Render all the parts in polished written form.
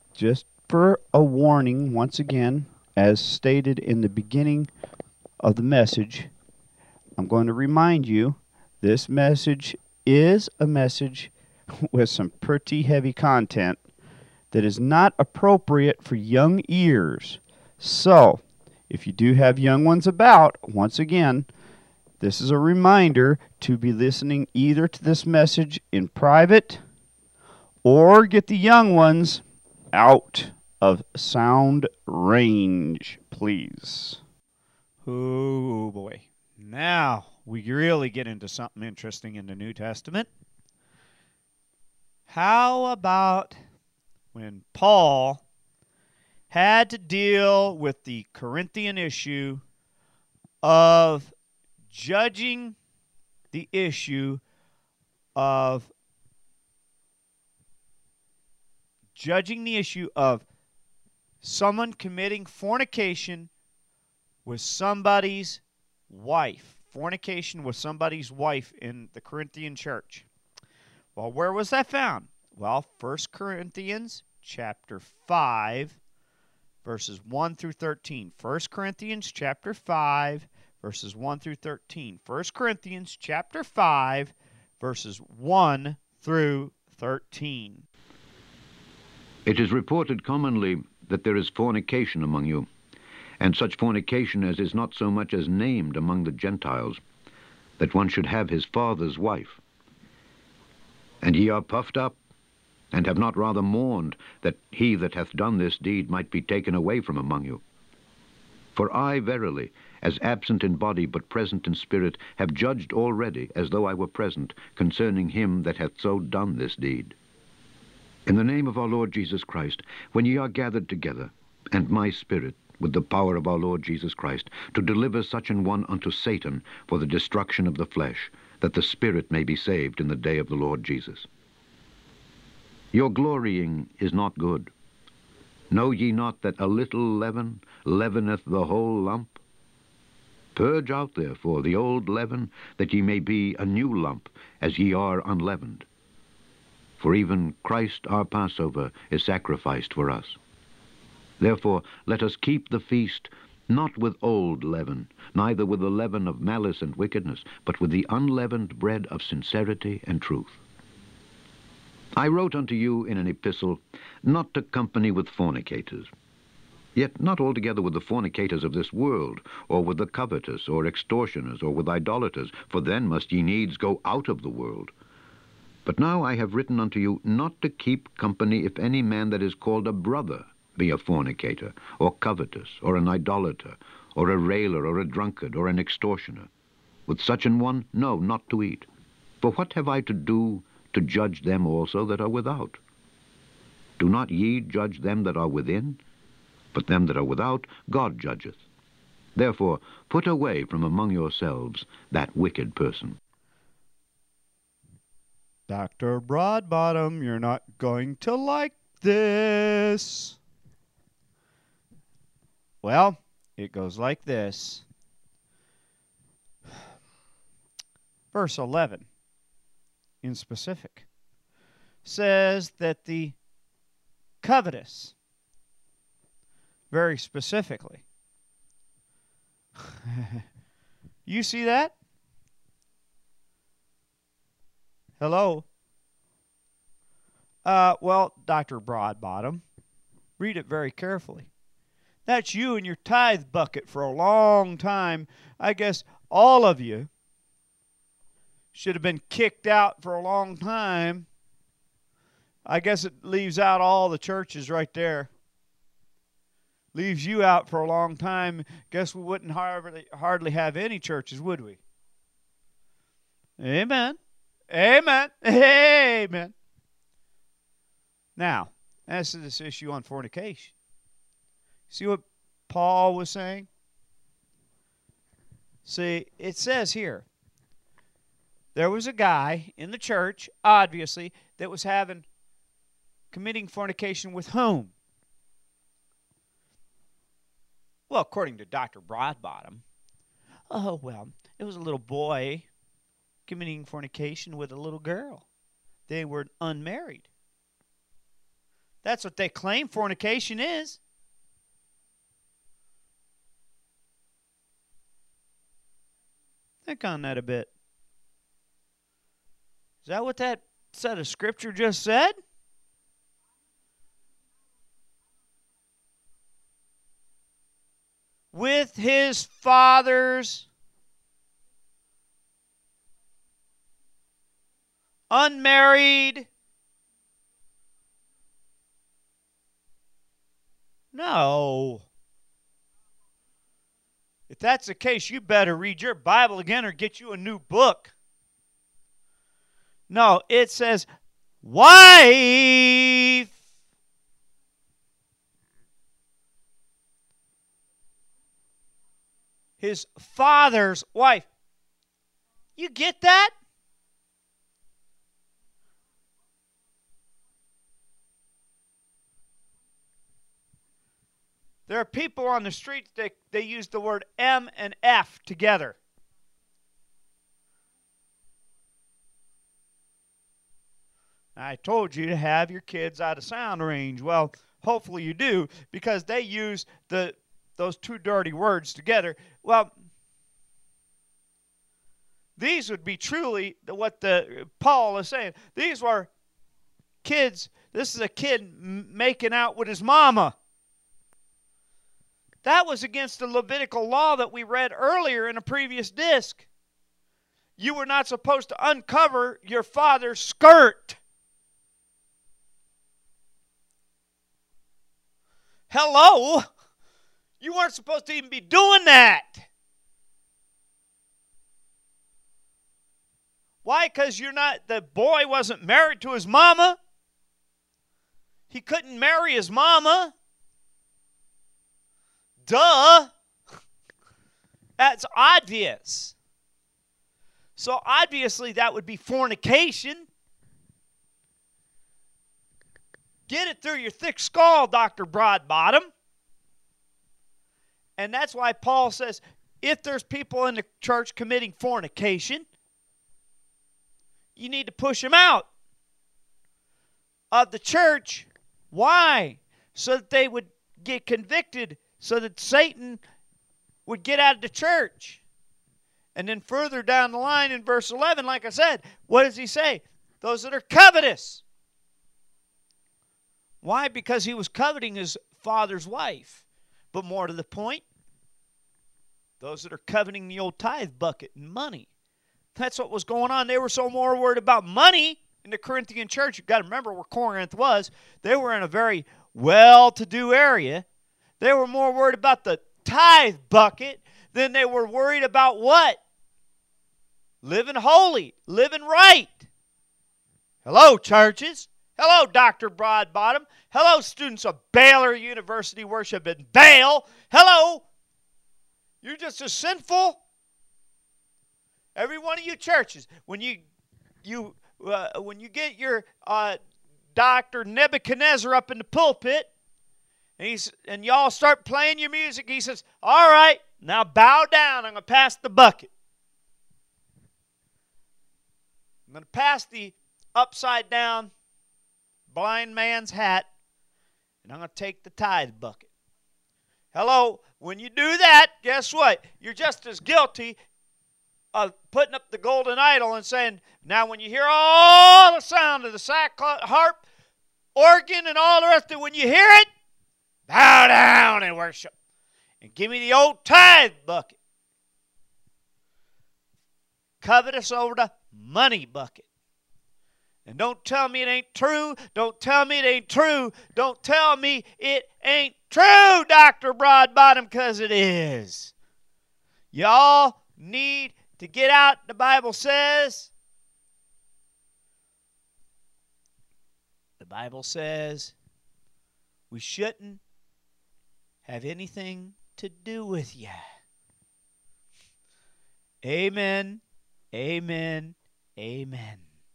Just for a warning, once again, as stated in the beginning of the message, I'm going to remind you this message is a message with some pretty heavy content that is not appropriate for young ears. So, if you do have young ones about, once again, this is a reminder to be listening either to this message in private or get the young ones out of sound range, please. Oh boy. Now we really get into something interesting in the New Testament. How about when Paul had to deal with the Corinthian issue of judging the issue of someone committing fornication with somebody's wife. Fornication with somebody's wife in the Corinthian church. Well, where was that found? Well, 1 Corinthians chapter 5, verses 1 through 13. 1 Corinthians chapter 5, verses 1 through 13. 1 Corinthians chapter 5, verses 1 through 13. It is reported commonly that there is fornication among you, and such fornication as is not so much as named among the Gentiles, that one should have his father's wife. And ye are puffed up, and have not rather mourned that he that hath done this deed might be taken away from among you. For I verily, as absent in body but present in spirit, have judged already, as though I were present, concerning him that hath so done this deed. In the name of our Lord Jesus Christ, when ye are gathered together, and my spirit, with the power of our Lord Jesus Christ, to deliver such an one unto Satan for the destruction of the flesh, that the spirit may be saved in the day of the Lord Jesus. Your glorying is not good. Know ye not that a little leaven leaveneth the whole lump? Purge out therefore the old leaven, that ye may be a new lump, as ye are unleavened. For even Christ our Passover is sacrificed for us. Therefore let us keep the feast, not with old leaven, neither with the leaven of malice and wickedness, but with the unleavened bread of sincerity and truth. I wrote unto you in an epistle, not to company with fornicators, yet not altogether with the fornicators of this world, or with the covetous, or extortioners, or with idolaters, for then must ye needs go out of the world. But now I have written unto you not to keep company if any man that is called a brother be a fornicator, or covetous, or an idolater, or a railer, or a drunkard, or an extortioner. With such an one, no, not to eat. For what have I to do to judge them also that are without? Do not ye judge them that are within? But them that are without God judgeth. Therefore put away from among yourselves that wicked person. Dr. Broadbottom, you're not going to like this. Well, it goes like this. Verse 11, in specific, says that the covetous, very specifically, you see that? Hello? Well, Dr. Broadbottom, read it very carefully. That's you and your tithe bucket for a long time. I guess all of you should have been kicked out for a long time. I guess it leaves out all the churches right there. Leaves you out for a long time. Guess we wouldn't hardly have any churches, would we? Amen. Amen. Amen. Now, as to this issue on fornication, see what Paul was saying? See, it says here, there was a guy in the church, obviously, that was committing fornication with whom? Well, according to Dr. Broadbottom, it was a little boy committing fornication with a little girl. They were unmarried. That's what they claim fornication is. Think on that a bit. Is that what that set of scripture just said? With his fathers, unmarried. No. If that's the case, you better read your Bible again or get you a new book. No, it says wife. His father's wife. You get that? There are people on the street that they use the word M and F together. I told you to have your kids out of sound range. Well, hopefully you do, because they use those two dirty words together. Well, these would be truly what Paul is saying. These were kids. This is a kid making out with his mama. That was against the Levitical law that we read earlier in a previous disc. You were not supposed to uncover your father's skirt. Hello? You weren't supposed to even be doing that. Why? Because the boy wasn't married to his mama. He couldn't marry his mama. Duh. That's obvious. So obviously that would be fornication. Get it through your thick skull, Dr. Broadbottom. And that's why Paul says, if there's people in the church committing fornication, you need to push them out of the church. Why? So that they would get convicted, so that Satan would get out of the church. And then further down the line in verse 11, like I said, what does he say? Those that are covetous. Why? Because he was coveting his father's wife. But more to the point, those that are coveting the old tithe bucket and money. That's what was going on. They were so more worried about money in the Corinthian church. You've got to remember where Corinth was. They were in a very well-to-do area. They were more worried about the tithe bucket than they were worried about what? Living holy, living right. Hello, churches. Hello, Dr. Broadbottom. Hello, students of Baylor University worship in Baal. Hello. You're just as sinful. Every one of you churches, when you get your Dr. Nebuchadnezzar up in the pulpit, and y'all start playing your music, he says, all right, now bow down. I'm going to pass the bucket. I'm going to pass the upside down blind man's hat, and I'm going to take the tithe bucket. Hello, when you do that, guess what? You're just as guilty of putting up the golden idol and saying, now when you hear all the sound of the sackcloth, harp, organ, and all the rest of it, when you hear it, bow down and worship. And give me the old tithe bucket. Covetous over the money bucket. And don't tell me it ain't true. Don't tell me it ain't true. Don't tell me it ain't true, Dr. Broadbottom, because it is. Y'all need to get out, the Bible says. The Bible says we shouldn't have anything to do with you. Amen. Amen. Amen.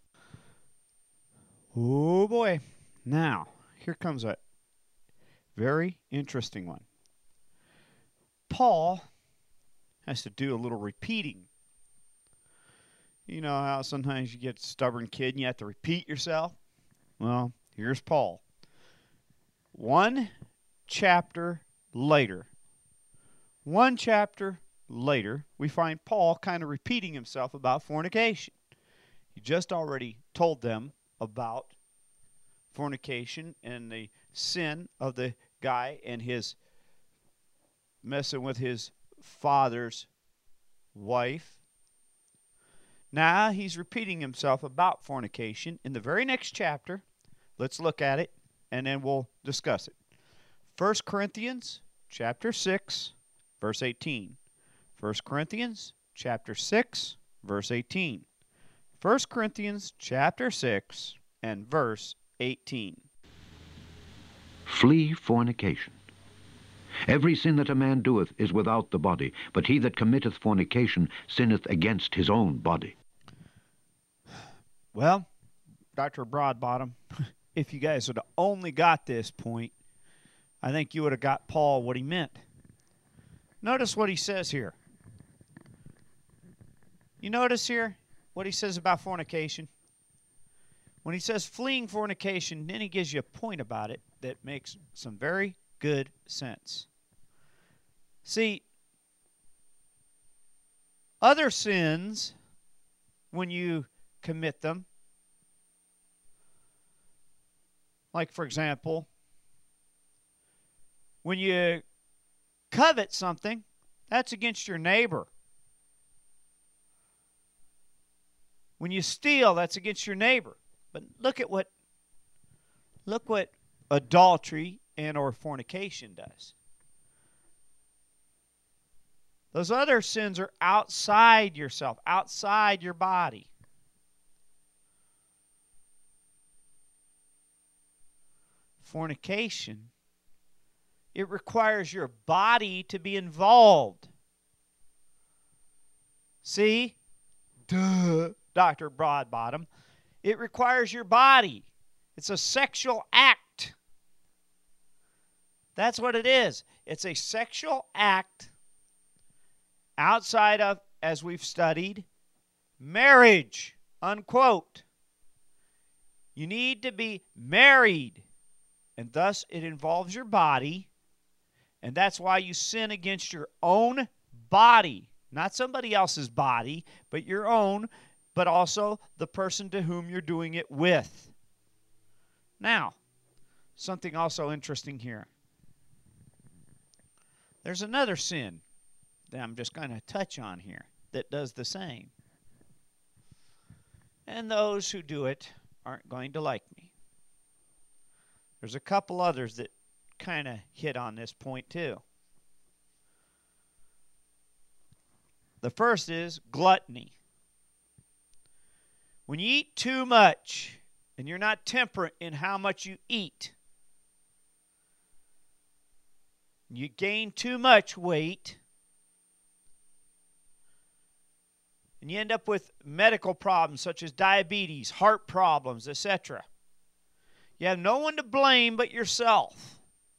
Oh boy. Now, here comes a very interesting one. Paul has to do a little repeating. You know how sometimes you get a stubborn kid and you have to repeat yourself? Well, here's Paul. One chapter later, we find Paul kind of repeating himself about fornication. He just already told them about fornication and the sin of the guy and his messing with his father's wife. Now he's repeating himself about fornication in the very next chapter. Let's look at it, and then we'll discuss it. 1 Corinthians chapter 6, verse 18. 1 Corinthians chapter 6, verse 18. 1 Corinthians chapter 6 and verse 18. Flee fornication. Every sin that a man doeth is without the body, but he that committeth fornication sinneth against his own body. Well, Dr. Broadbottom, if you guys would have only got this point, I think you would have got Paul what he meant. Notice what he says here. You notice here what he says about fornication? When he says fleeing fornication, then he gives you a point about it that makes some very good sense. See, other sins, when you commit them, like for example, when you covet something, that's against your neighbor. When you steal, that's against your neighbor. But look what adultery and or fornication does. Those other sins are outside yourself, outside your body. Fornication, it requires your body to be involved. See? Duh, Dr. Broadbottom. It requires your body. It's a sexual act. That's what it is. It's a sexual act outside of, as we've studied, marriage, unquote. You need to be married, and thus it involves your body, and that's why you sin against your own body, not somebody else's body, but your own, but also the person to whom you're doing it with. Now, something also interesting here. There's another sin that I'm just going to touch on here that does the same. And those who do it aren't going to like me. There's a couple others that kind of hit on this point too. The first is gluttony. When you eat too much and you're not temperate in how much you eat, you gain too much weight, and you end up with medical problems such as diabetes, heart problems, etc. You have no one to blame but yourself.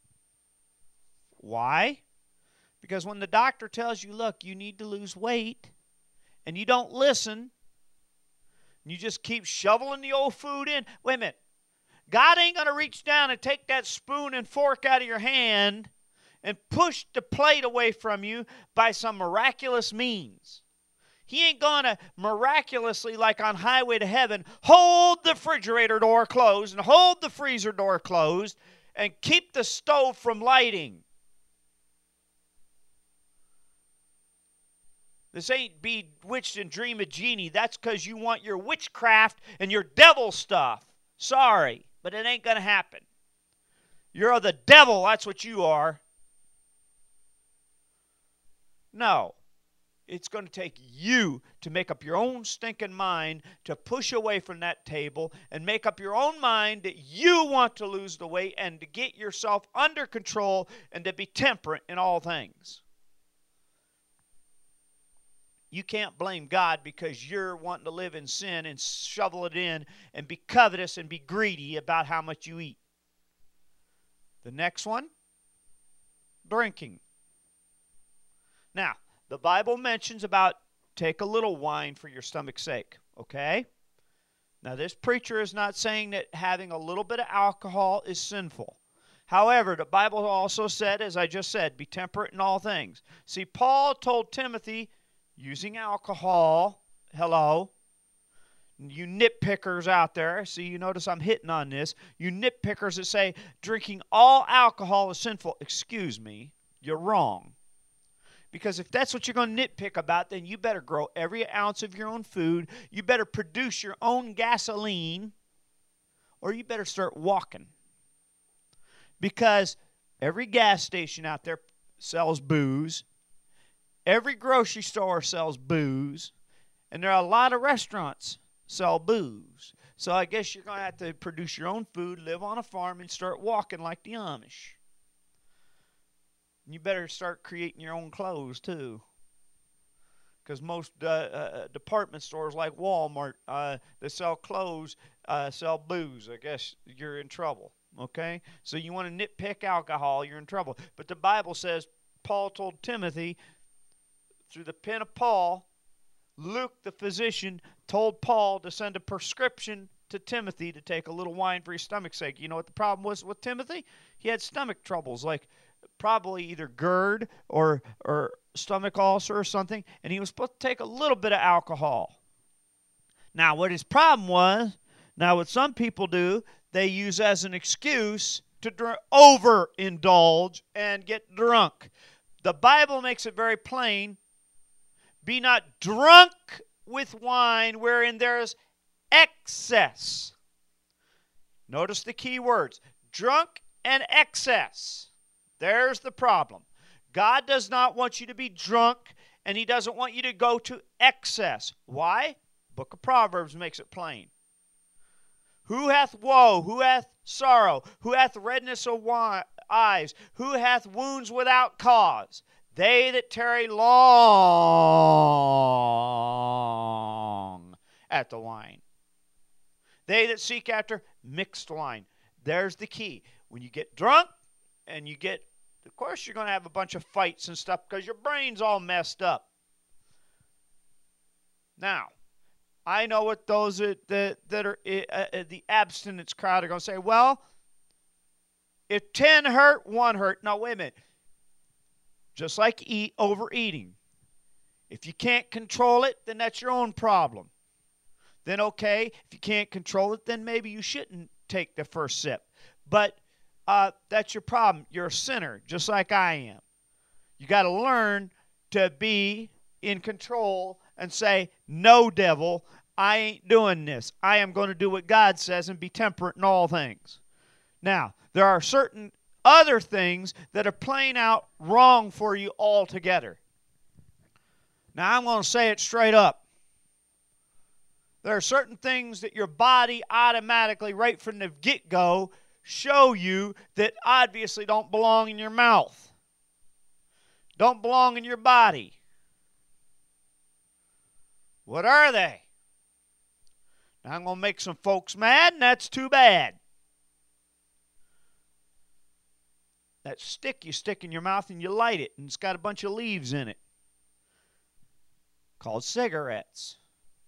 Why? Because when the doctor tells you, look, you need to lose weight, and you don't listen, and you just keep shoveling the old food in. Wait a minute. God ain't going to reach down and take that spoon and fork out of your hand and push the plate away from you by some miraculous means. He ain't going to miraculously, like on Highway to Heaven, hold the refrigerator door closed and hold the freezer door closed and keep the stove from lighting. This ain't bewitched and dream of genie. That's because you want your witchcraft and your devil stuff. Sorry, but it ain't going to happen. You're the devil, that's what you are. No. It's going to take you to make up your own stinking mind to push away from that table and make up your own mind that you want to lose the weight and to get yourself under control and to be temperate in all things. You can't blame God because you're wanting to live in sin and shovel it in and be covetous and be greedy about how much you eat. The next one, drinking. Now, the Bible mentions about take a little wine for your stomach's sake, okay? Now, this preacher is not saying that having a little bit of alcohol is sinful. However, the Bible also said, as I just said, be temperate in all things. See, Paul told Timothy, using alcohol, hello, you nitpickers out there, see, you notice I'm hitting on this, you nitpickers that say drinking all alcohol is sinful. Excuse me, you're wrong. Because if that's what you're going to nitpick about, then you better grow every ounce of your own food, you better produce your own gasoline, or you better start walking. Because every gas station out there sells booze, every grocery store sells booze, and there are a lot of restaurants sell booze. So I guess you're going to have to produce your own food, live on a farm, and start walking like the Amish. And you better start creating your own clothes, too. Because most department stores like Walmart that sell clothes sell booze. I guess you're in trouble, okay? So you want to nitpick alcohol, you're in trouble. But the Bible says, Paul told Timothy, through the pen of Paul, Luke, the physician, told Paul to send a prescription to Timothy to take a little wine for his stomach's sake. You know what the problem was with Timothy? He had stomach troubles, like probably either GERD or stomach ulcer or something, and he was supposed to take a little bit of alcohol. Now, what his problem was, now what some people do, they use as an excuse to overindulge and get drunk. The Bible makes it very plain, be not drunk with wine wherein there is excess. Notice the key words, drunk and excess. There's the problem. God does not want you to be drunk, and he doesn't want you to go to excess. Why? Book of Proverbs makes it plain. Who hath woe? Who hath sorrow? Who hath redness of eyes? Who hath wounds without cause? They that tarry long at the wine. They that seek after mixed wine. There's the key. When you get drunk and you get, of course you're going to have a bunch of fights and stuff because your brain's all messed up. Now, I know what those that are the abstinence crowd are going to say, well, if 10 hurt, 1 hurt. Now, wait a minute. Just like overeating. If you can't control it, then that's your own problem. Then okay, if you can't control it, then maybe you shouldn't take the first sip. But that's your problem. You're a sinner, just like I am. You got to learn to be in control and say, no, devil, I ain't doing this. I am going to do what God says and be temperate in all things. Now, there are certain other things that are plain out wrong for you altogether. Now, I'm going to say it straight up. There are certain things that your body automatically, right from the get-go, show you that obviously don't belong in your mouth. Don't belong in your body. What are they? Now, I'm going to make some folks mad, and that's too bad. That stick you stick in your mouth and you light it, and it's got a bunch of leaves in it. Called cigarettes.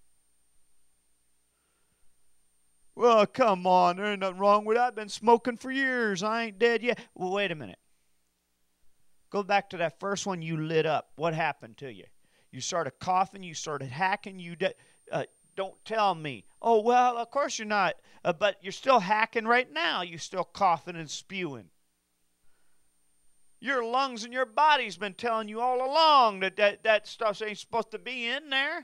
Well, come on, there ain't nothing wrong with that. I've been smoking for years. I ain't dead yet. Well, wait a minute. Go back to that first one you lit up. What happened to you? You started coughing. You started hacking. Don't tell me. Oh, well, of course you're not. But you're still hacking right now. You're still coughing and spewing. Your lungs and your body's been telling you all along that stuff ain't supposed to be in there.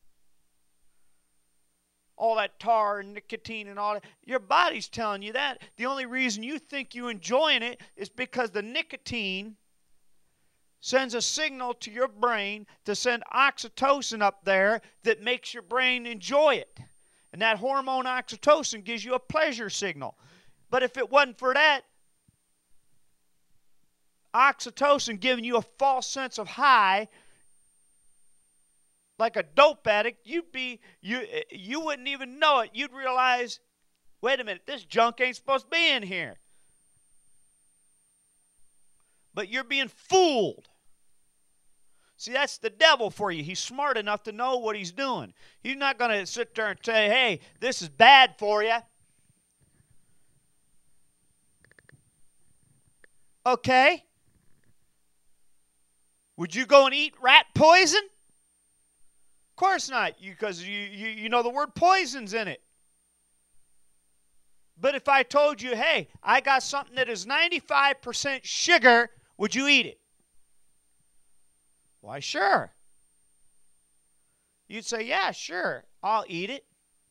All that tar and nicotine and all that. Your body's telling you that. The only reason you think you're enjoying it is because the nicotine sends a signal to your brain to send oxytocin up there that makes your brain enjoy it. And that hormone oxytocin gives you a pleasure signal. But if it wasn't for that, oxytocin giving you a false sense of high, like a dope addict, you wouldn't even know it. You'd realize, wait a minute, this junk ain't supposed to be in here. But you're being fooled. See, that's the devil for you. He's smart enough to know what he's doing. He's not going to sit there and say, hey, this is bad for you. Okay? Would you go and eat rat poison? Of course not, because you know the word poison's in it. But if I told you, hey, I got something that is 95% sugar, would you eat it? Why, sure. You'd say, yeah, sure, I'll eat it.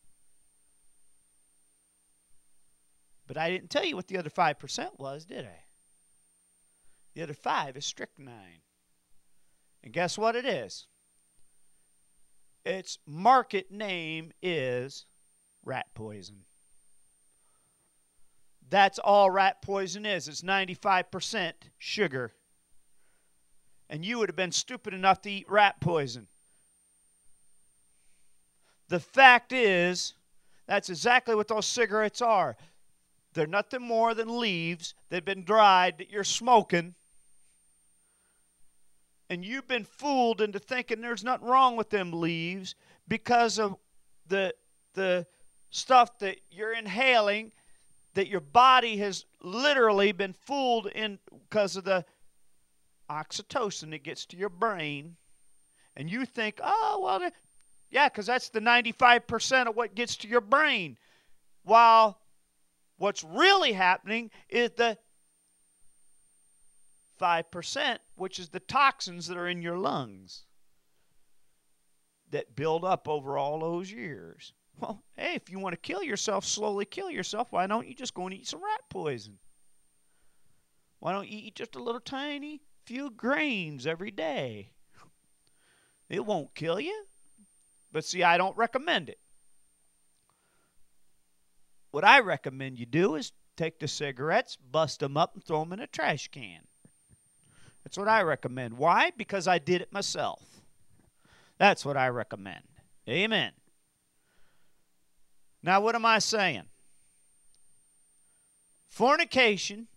But I didn't tell you what the other 5% was, did I? The other 5 is strychnine. And guess what it is? Its market name is rat poison. That's all rat poison is. It's 95% sugar. And you would have been stupid enough to eat rat poison. The fact is, that's exactly what those cigarettes are. They're nothing more than leaves that have been dried that you're smoking. And you've been fooled into thinking there's nothing wrong with them leaves because of the stuff that you're inhaling, that your body has literally been fooled in because of the oxytocin that gets to your brain. And you think, oh, well, yeah, because that's the 95% of what gets to your brain. While what's really happening is the 5%, which is the toxins that are in your lungs that build up over all those years. Well, hey, if you want to kill yourself, slowly kill yourself, why don't you just go and eat some rat poison? Why don't you eat just a little tiny few grains every day? It won't kill you. But see, I don't recommend it. What I recommend you do is take the cigarettes, bust them up, and throw them in a trash can. That's what I recommend. Why? Because I did it myself. That's what I recommend. Amen. Now, what am I saying? Fornication,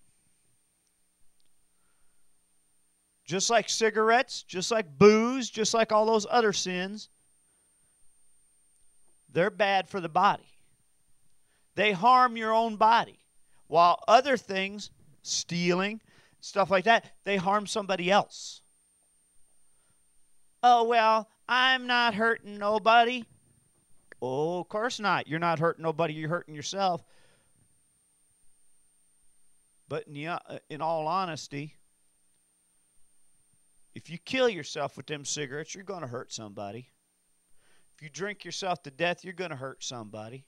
just like cigarettes, just like booze, just like all those other sins, they're bad for the body. They harm your own body. While other things, stealing, stuff like that, they harm somebody else. Oh, well, I'm not hurting nobody. Oh, of course not. You're not hurting nobody. You're hurting yourself. But in all honesty, if you kill yourself with them cigarettes, you're going to hurt somebody. If you drink yourself to death, you're going to hurt somebody.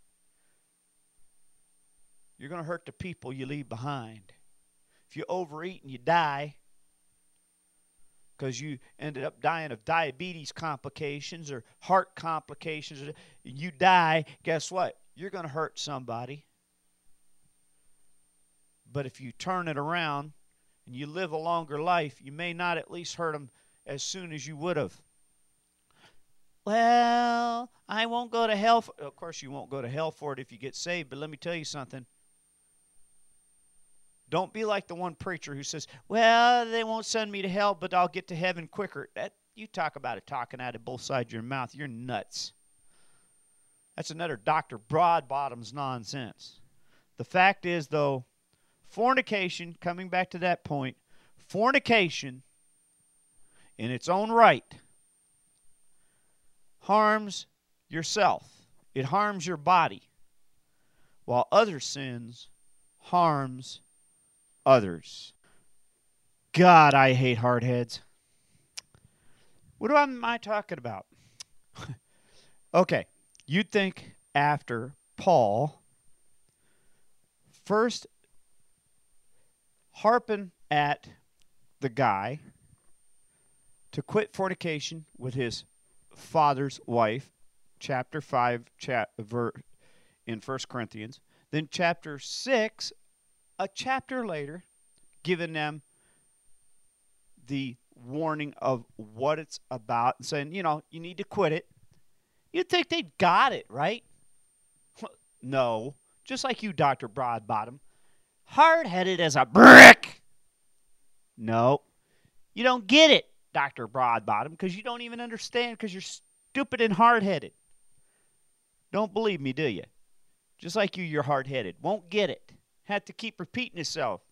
You're going to hurt the people you leave behind. If you overeat and you die because you ended up dying of diabetes complications or heart complications, and you die, guess what? You're going to hurt somebody. But if you turn it around and you live a longer life, you may not at least hurt them as soon as you would have. Well, I won't go to hell. Of course, you won't go to hell for it if you get saved, but let me tell you something. Don't be like the one preacher who says, well, they won't send me to hell, but I'll get to heaven quicker. You talk about it talking out of both sides of your mouth. You're nuts. That's another Dr. Broadbottom's nonsense. The fact is, though, fornication, coming back to that point, fornication in its own right harms yourself. It harms your body, while other sins harms others. God, I hate hardheads. What am I talking about? Okay, you'd think after Paul first harping at the guy to quit fornication with his father's wife, chapter 5 in 1 Corinthians, then chapter 6, a chapter later, giving them the warning of what it's about and saying, you need to quit it. You'd think they'd got it, right? No. Just like you, Dr. Broadbottom. Hard-headed as a brick. No. You don't get it, Dr. Broadbottom, because you don't even understand because you're stupid and hard-headed. Don't believe me, do you? Just like you're hard-headed. Won't get it. Have to keep repeating yourself.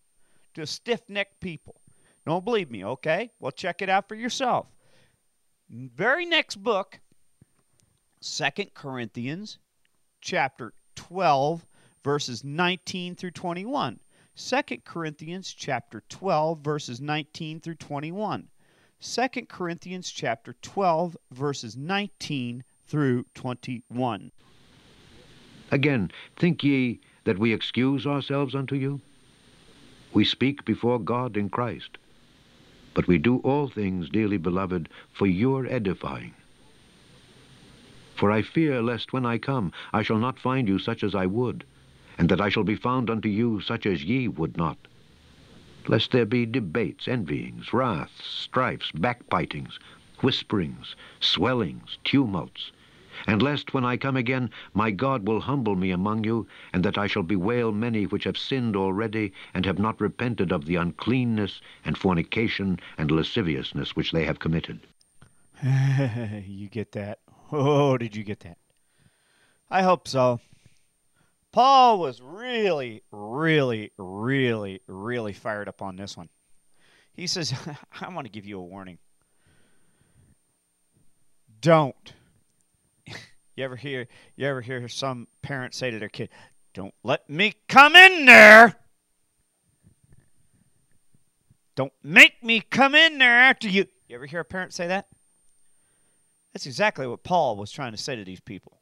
to stiff-necked people. Don't believe me, okay? Well, check it out for yourself. Very next book, 2 Corinthians chapter 12, verses 19 through 21. 2 Corinthians chapter 12, verses 19 through 21. 2 Corinthians chapter 12, verses 19 through 21. Again, think ye that we excuse ourselves unto you? We speak before God in Christ. But we do all things, dearly beloved, for your edifying. For I fear lest when I come, I shall not find you such as I would, and that I shall be found unto you such as ye would not. Lest there be debates, envyings, wraths, strifes, backbitings, whisperings, swellings, tumults, and lest when I come again, my God will humble me among you, and that I shall bewail many which have sinned already, and have not repented of the uncleanness and fornication and lasciviousness which they have committed. You get that? Oh, did you get that? I hope so. Paul was really, really, really, really fired up on this one. He says, I want to give you a warning. Don't. You ever hear some parent say to their kid, "Don't let me come in there. Don't make me come in there after you." You ever hear a parent say that? That's exactly what Paul was trying to say to these people.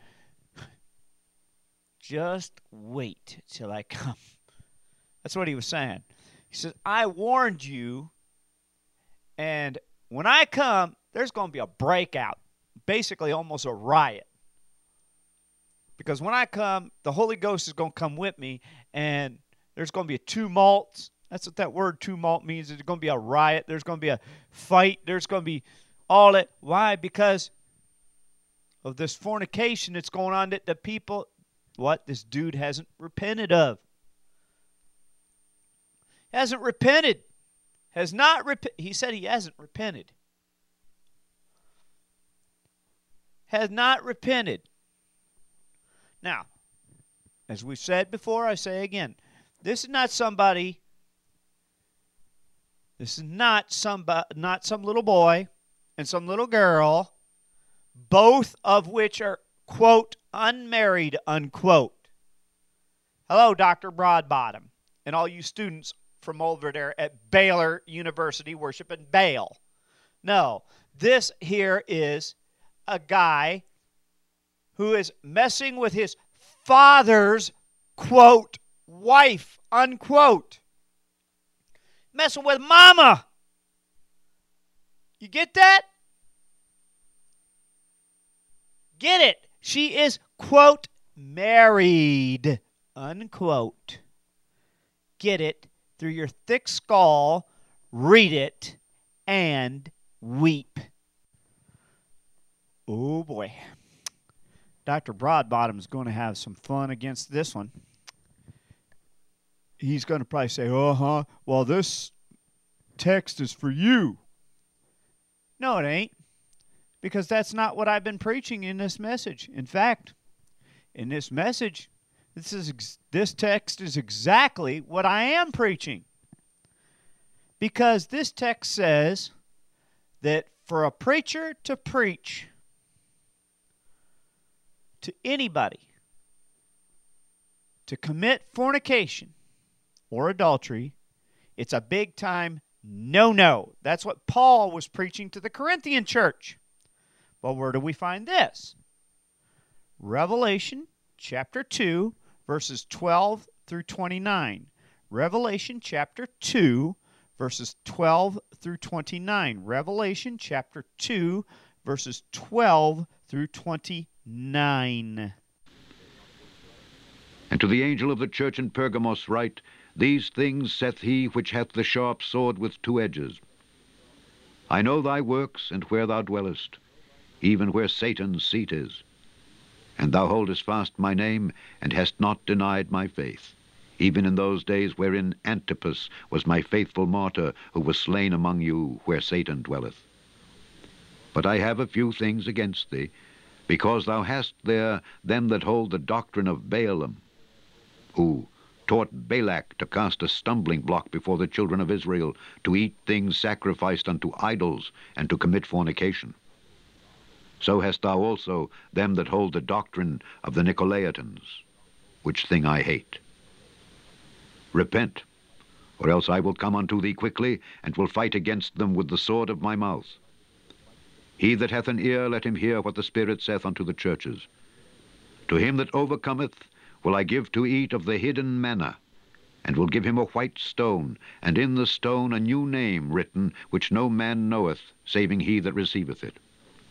Just wait till I come. That's what he was saying. He says, I warned you, and when I come, there's going to be a breakout, basically almost a riot. Because when I come, the Holy Ghost is going to come with me, and there's going to be a tumult. That's what that word tumult means. There's going to be a riot. There's going to be a fight. There's going to be all that. Why? Because of this fornication that's going on that the people, what this dude hasn't repented of. Hasn't repented. Has not repented. He said he hasn't repented. Has not repented. Now, as we've said before, I say again, this is not some little boy and some little girl, both of which are, quote, unmarried, unquote. Hello, Dr. Broadbottom, and all you students from over there at Baylor University worshiping Baal. No, this here is a guy who is messing with his father's, quote, wife, unquote. Messing with mama. You get that? Get it? She is, quote, married, unquote. Get it through your thick skull, read it, and weep. Oh, boy. Dr. Broadbottom's going to have some fun against this one. He's going to probably say, well, this text is for you. No, it ain't. Because that's not what I've been preaching in this message. In fact, in this message, this text is exactly what I am preaching. Because this text says that for a preacher to preach to anybody to commit fornication or adultery, it's a big time no. That's what Paul was preaching to the Corinthian church. Well, where do we find this? Revelation chapter 2, verses 12 through 29. Revelation chapter 2, verses 12 through 29. Revelation chapter 2, verses 12 through 29. And to the angel of the church in Pergamos write, These things saith he which hath the sharp sword with two edges. I know thy works, and where thou dwellest, even where Satan's seat is. And thou holdest fast my name, and hast not denied my faith, even in those days wherein Antipas was my faithful martyr, who was slain among you where Satan dwelleth. But I have a few things against thee, because thou hast there them that hold the doctrine of Balaam, who, taught Balak to cast a stumbling block before the children of Israel, to eat things sacrificed unto idols, and to commit fornication. So hast thou also them that hold the doctrine of the Nicolaitans, which thing I hate. Repent, or else I will come unto thee quickly, and will fight against them with the sword of my mouth. He that hath an ear, let him hear what the Spirit saith unto the churches. To him that overcometh will I give to eat of the hidden manna, and will give him a white stone, and in the stone a new name written, which no man knoweth, saving he that receiveth it.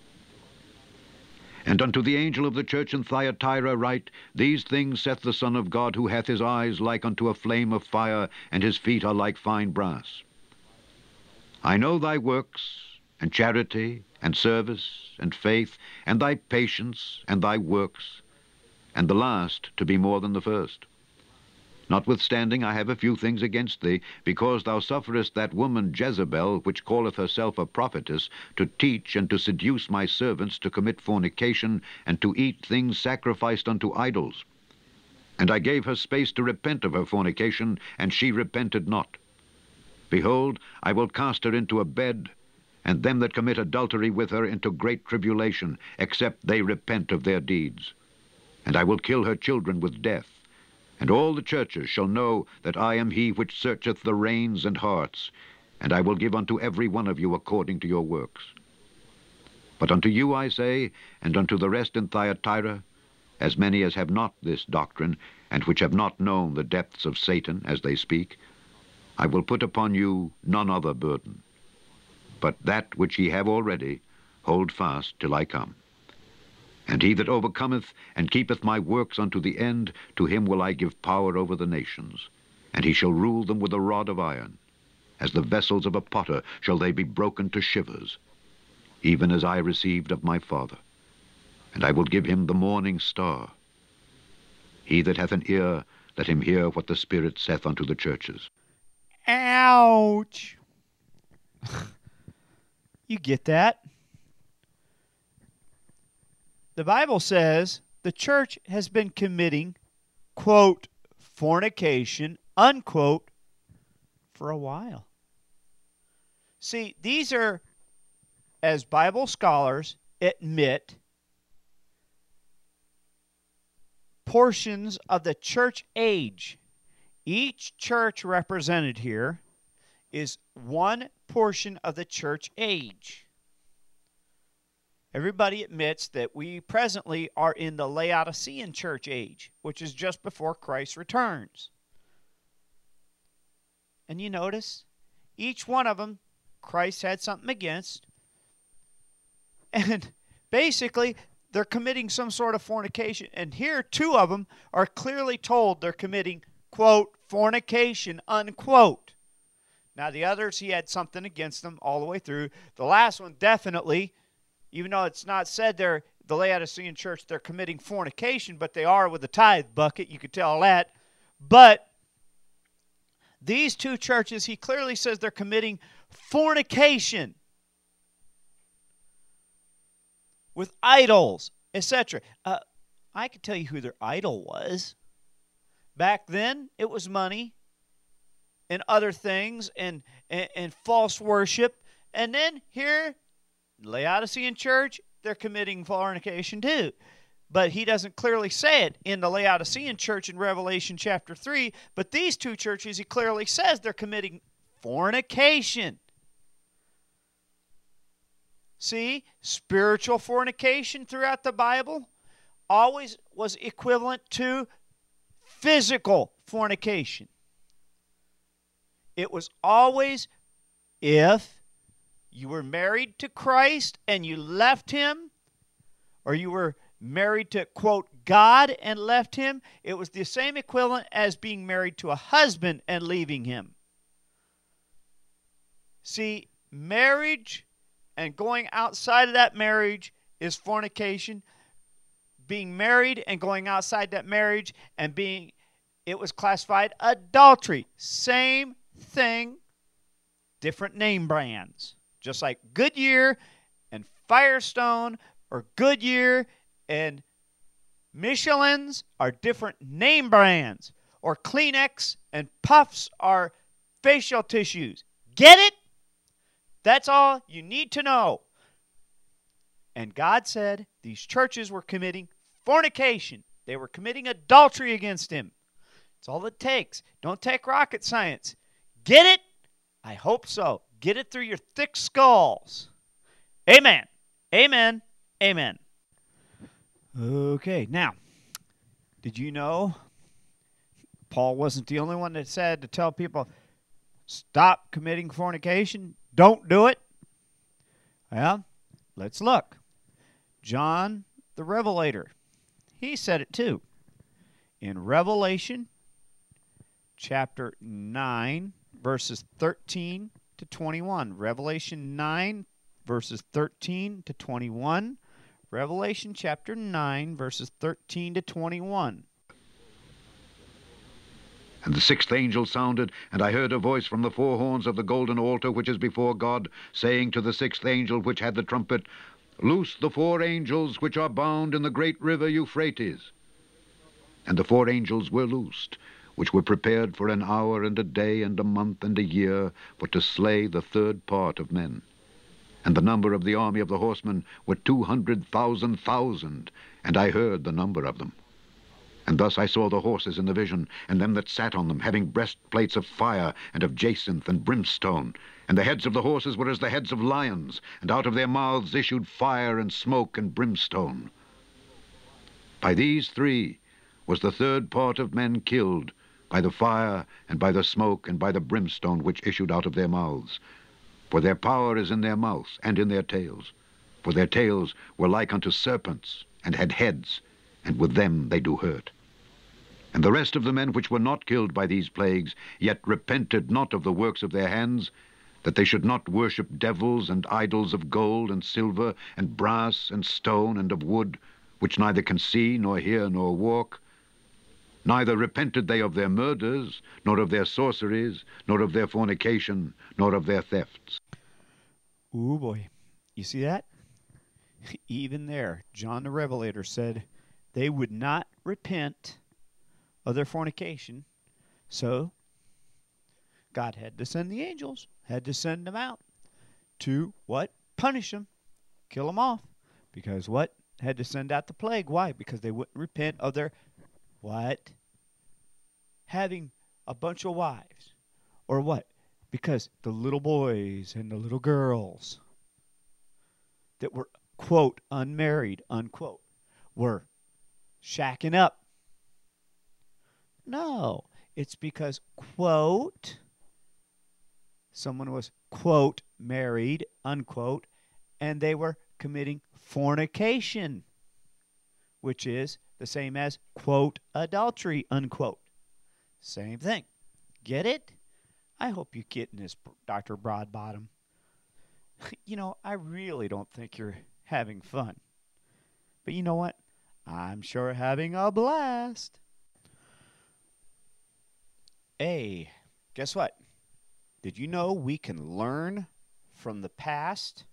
And unto the angel of the church in Thyatira write, These things saith the Son of God, who hath his eyes like unto a flame of fire, and his feet are like fine brass. I know thy works, and charity, and service, and faith, and thy patience, and thy works, and the last to be more than the first. Notwithstanding, I have a few things against thee, because thou sufferest that woman Jezebel, which calleth herself a prophetess, to teach and to seduce my servants to commit fornication, and to eat things sacrificed unto idols. And I gave her space to repent of her fornication, and she repented not. Behold, I will cast her into a bed, and them that commit adultery with her into great tribulation, except they repent of their deeds. And I will kill her children with death. And all the churches shall know that I am he which searcheth the reins and hearts, and I will give unto every one of you according to your works. But unto you I say, and unto the rest in Thyatira, as many as have not this doctrine, and which have not known the depths of Satan, as they speak, I will put upon you none other burden. But that which ye have already, hold fast till I come. And he that overcometh and keepeth my works unto the end, to him will I give power over the nations, and he shall rule them with a rod of iron. As the vessels of a potter shall they be broken to shivers, even as I received of my Father. And I will give him the morning star. He that hath an ear, let him hear what the Spirit saith unto the churches. Ouch! You get that? The Bible says the church has been committing, quote, fornication, unquote, for a while. See, these are, as Bible scholars admit, portions of the church age. Each church represented here is one portion of the church age. Everybody admits that we presently are in the Laodicean church age, which is just before Christ returns. And you notice, each one of them, Christ had something against. And basically, they're committing some sort of fornication. And here, two of them are clearly told they're committing, quote, fornication, unquote. Now, the others, he had something against them all the way through. The last one, definitely, even though it's not said there, the Laodicean church, they're committing fornication, but they are with the tithe bucket. You could tell that. But these two churches, he clearly says they're committing fornication with idols, etc. I could tell you who their idol was. Back then, it was money and other things and false worship. And then here, Laodicean church, they're committing fornication too. But he doesn't clearly say it in the Laodicean church in Revelation chapter 3. But these two churches, he clearly says they're committing fornication. See, spiritual fornication throughout the Bible always was equivalent to physical fornication. It was always if you were married to Christ and you left him, or you were married to, quote, God and left him, it was the same equivalent as being married to a husband and leaving him. See, marriage and going outside of that marriage is fornication. Being married and going outside that marriage and it was classified adultery. Same thing, different name brands. Just like Goodyear and Firestone, or Goodyear and Michelin's are different name brands. or Kleenex, and Puffs are facial tissues. Get it? That's all you need to know. And God said these churches were committing fornication. They were committing adultery against him. That's all it takes. Don't take rocket science. Get it? I hope so. Get it through your thick skulls. Amen. Amen. Amen. Okay, now, did you know Paul wasn't the only one that said to tell people, stop committing fornication? Don't do it. Well, let's look. John the Revelator, he said it too. In Revelation chapter 9, verses 13 to 21. Revelation 9, verses 13 to 21. Revelation chapter 9, verses 13 to 21. And the sixth angel sounded, and I heard a voice from the four horns of the golden altar which is before God, saying to the sixth angel which had the trumpet, Loose the four angels which are bound in the great river Euphrates. And the four angels were loosed, which were prepared for an hour and a day and a month and a year, for to slay the third part of men. And the number of the army of the horsemen were 200,000,000, and I heard the number of them. And thus I saw the horses in the vision, and them that sat on them, having breastplates of fire, and of jacinth and brimstone. And the heads of the horses were as the heads of lions, and out of their mouths issued fire and smoke and brimstone. By these three was the third part of men killed, by the fire, and by the smoke, and by the brimstone which issued out of their mouths. For their power is in their mouths, and in their tails. For their tails were like unto serpents, and had heads, and with them they do hurt. And the rest of the men which were not killed by these plagues, yet repented not of the works of their hands, that they should not worship devils and idols of gold and silver and brass and stone and of wood, which neither can see, nor hear, nor walk. Neither repented they of their murders, nor of their sorceries, nor of their fornication, nor of their thefts. Ooh, boy. You see that? Even there, John the Revelator said they would not repent of their fornication. So God had to send the angels, had to send them out to what? Punish them, kill them off. Because what? Had to send out the plague. Why? Because they wouldn't repent of their what? Having a bunch of wives. Or what? Because the little boys and the little girls that were, quote, unmarried, unquote, were shacking up. No, it's because, quote, someone was, quote, married, unquote, and they were committing fornication, which is the same as, quote, adultery, unquote. Same thing. Get it? I hope you're getting this, Dr. Broadbottom. You know, I really don't think you're having fun. But you know what? I'm sure having a blast. Hey, guess what? Did you know we can learn from the past?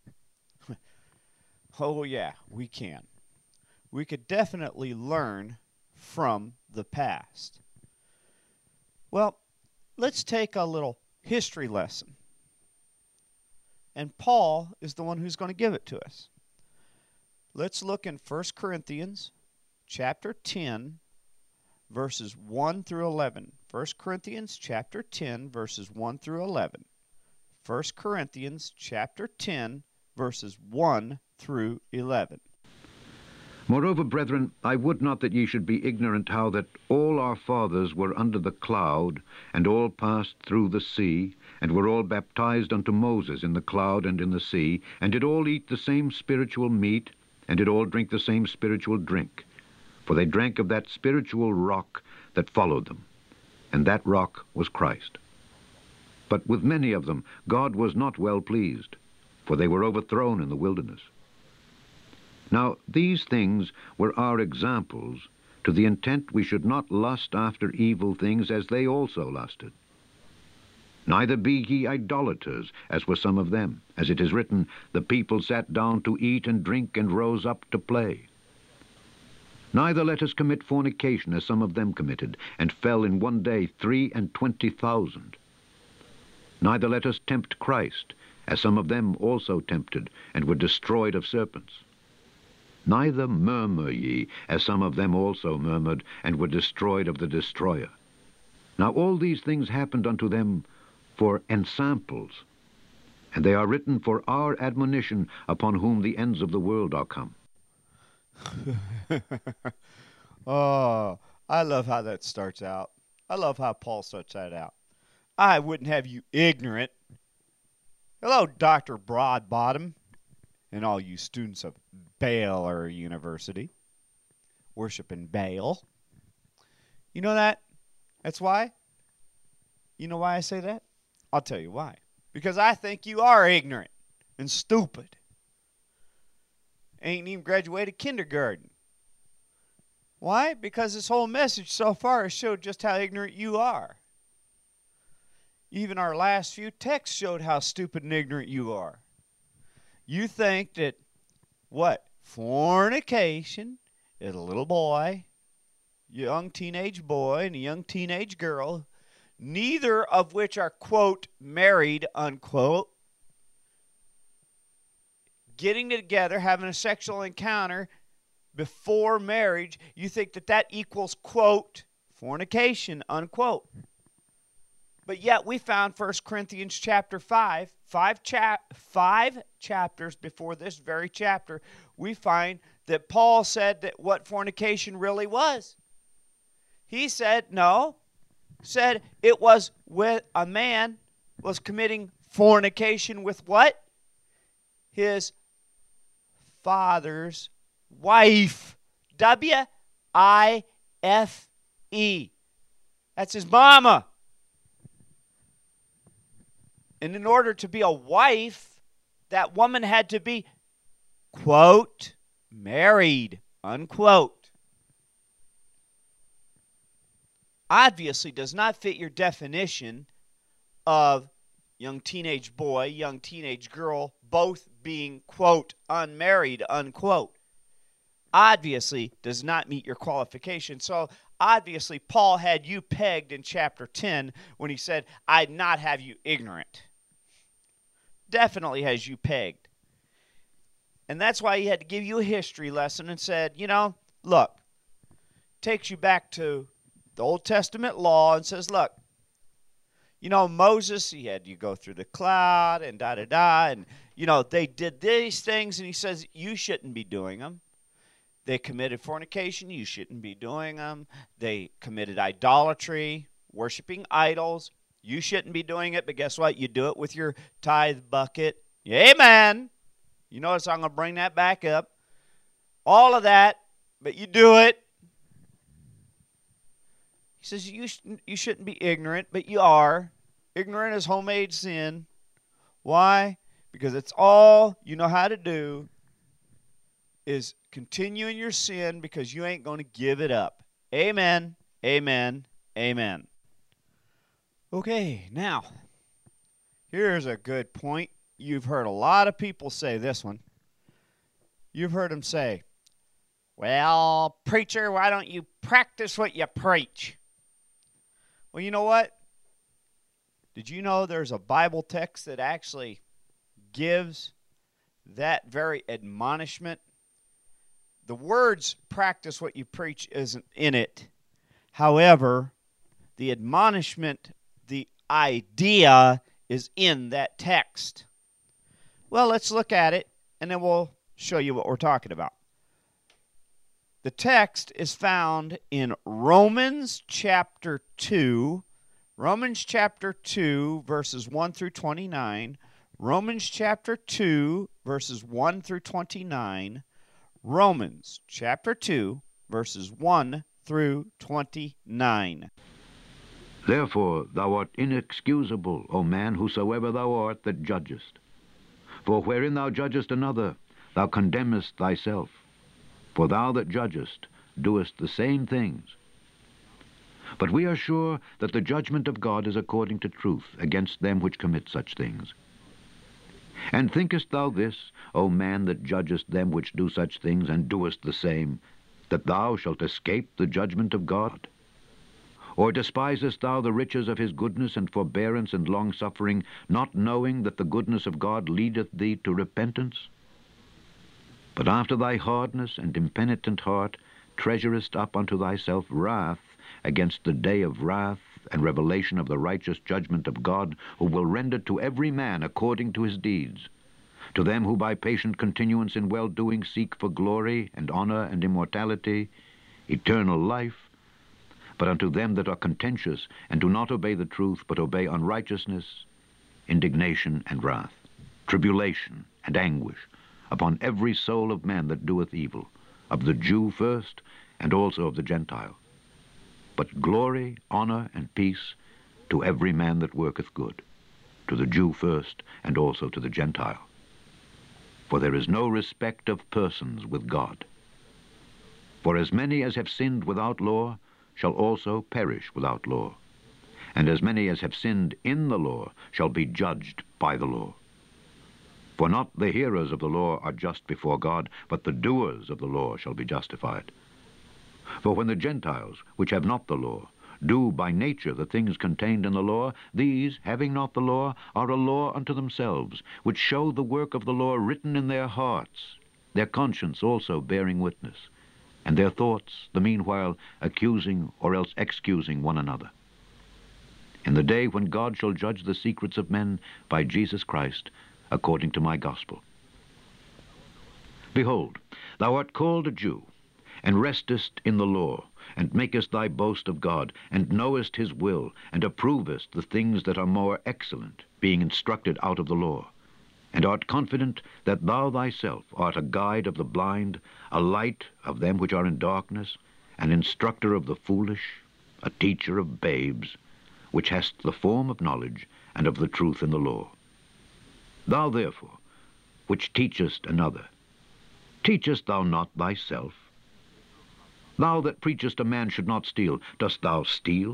Oh, yeah, we can. We could definitely learn from the past. Well, let's take a little history lesson. And Paul is the one who's going to give it to us. Let's look in 1 Corinthians chapter 10, verses 1 through 11. 1 Corinthians chapter 10, verses 1 through 11. 1 Corinthians chapter 10, verses 1 through 11. Moreover, brethren, I would not that ye should be ignorant how that all our fathers were under the cloud, and all passed through the sea, and were all baptized unto Moses in the cloud and in the sea, and did all eat the same spiritual meat, and did all drink the same spiritual drink. For they drank of that spiritual rock that followed them, and that rock was Christ. But with many of them God was not well pleased, for they were overthrown in the wilderness. Now these things were our examples, to the intent we should not lust after evil things as they also lusted. Neither be ye idolaters, as were some of them, as it is written, the people sat down to eat and drink and rose up to play. Neither let us commit fornication, as some of them committed, and fell in one day 23,000. Neither let us tempt Christ, as some of them also tempted, and were destroyed of serpents. Neither murmur ye, as some of them also murmured, and were destroyed of the destroyer. Now all these things happened unto them for ensamples, and they are written for our admonition, upon whom the ends of the world are come. Oh, I love how that starts out. I love how Paul starts that out. I wouldn't have you ignorant. Hello, Dr. Broadbottom, and all you students of Baylor University, worshiping Baal. You know that? That's why? You know why I say that? I'll tell you why. Because I think you are ignorant and stupid. Ain't even graduated kindergarten. Why? Because this whole message so far has showed just how ignorant you are. Even our last few texts showed how stupid and ignorant you are. You think that, what? Fornication is a little boy, young teenage boy, and a young teenage girl, neither of which are, quote, married, unquote, getting together, having a sexual encounter before marriage. You think that that equals, quote, fornication, unquote. But yet we found 1 Corinthians chapter 5 chapters before this very chapter, we find that Paul said that what fornication really was. He said, said it was with a man was committing fornication with what? His father's wife. W-I-F-E. That's his mama. And in order to be a wife, that woman had to be, quote, married, unquote. Obviously does not fit your definition of young teenage boy, young teenage girl, both being, quote, unmarried, unquote. Obviously does not meet your qualification. So obviously Paul had you pegged in chapter 10 when he said, I'd not have you ignorant. Definitely has you pegged. And that's why he had to give you a history lesson and said, look, takes you back to the Old Testament law and says, look, Moses, he had you go through the cloud and and, they did these things, and he says, you shouldn't be doing them. They committed fornication, you shouldn't be doing them. They committed idolatry, worshiping idols. You shouldn't be doing it, but guess what? You do it with your tithe bucket. Amen. You notice I'm going to bring that back up. All of that, but you do it. He says you shouldn't be ignorant, but you are. Ignorant is homemade sin. Why? Because it's all you know how to do is continue in your sin because you ain't going to give it up. Amen. Amen. Amen. Okay, now, here's a good point. You've heard a lot of people say this one. You've heard them say, well, preacher, why don't you practice what you preach? Well, you know what? Did you know there's a Bible text that actually gives that very admonishment? The words practice what you preach isn't in it. However, the admonishment, the idea is in that text. Well, let's look at it, and then we'll show you what we're talking about. The text is found in Romans chapter 2. Romans chapter 2, verses 1 through 29. Romans chapter 2, verses 1 through 29. Romans chapter 2, verses 1 through 29. Therefore thou art inexcusable, O man, whosoever thou art that judgest. For wherein thou judgest another, thou condemnest thyself. For thou that judgest doest the same things. But we are sure that the judgment of God is according to truth against them which commit such things. And thinkest thou this, O man, that judgest them which do such things, and doest the same, that thou shalt escape the judgment of God? Or despisest thou the riches of his goodness and forbearance and longsuffering, not knowing that the goodness of God leadeth thee to repentance? But after thy hardness and impenitent heart treasurest up unto thyself wrath against the day of wrath and revelation of the righteous judgment of God, who will render to every man according to his deeds. To them who by patient continuance in well-doing seek for glory and honor and immortality, eternal life. But unto them that are contentious and do not obey the truth, but obey unrighteousness, indignation and wrath, tribulation and anguish upon every soul of man that doeth evil, of the Jew first, and also of the Gentile. But glory, honor, and peace to every man that worketh good, to the Jew first, and also to the Gentile. For there is no respect of persons with God. For as many as have sinned without law shall also perish without law, and as many as have sinned in the law shall be judged by the law. For not the hearers of the law are just before God, but the doers of the law shall be justified. For when the Gentiles, which have not the law, do by nature the things contained in the law, these, having not the law, are a law unto themselves, which show the work of the law written in their hearts, their conscience also bearing witness, and their thoughts the meanwhile accusing or else excusing one another. In the day when God shall judge the secrets of men by Jesus Christ, according to my gospel. Behold, thou art called a Jew, and restest in the law, and makest thy boast of God, and knowest his will, and approvest the things that are more excellent, being instructed out of the law, and art confident that thou thyself art a guide of the blind, a light of them which are in darkness, an instructor of the foolish, a teacher of babes, which hast the form of knowledge and of the truth in the law. Thou therefore, which teachest another, teachest thou not thyself? Thou that preachest a man should not steal, dost thou steal?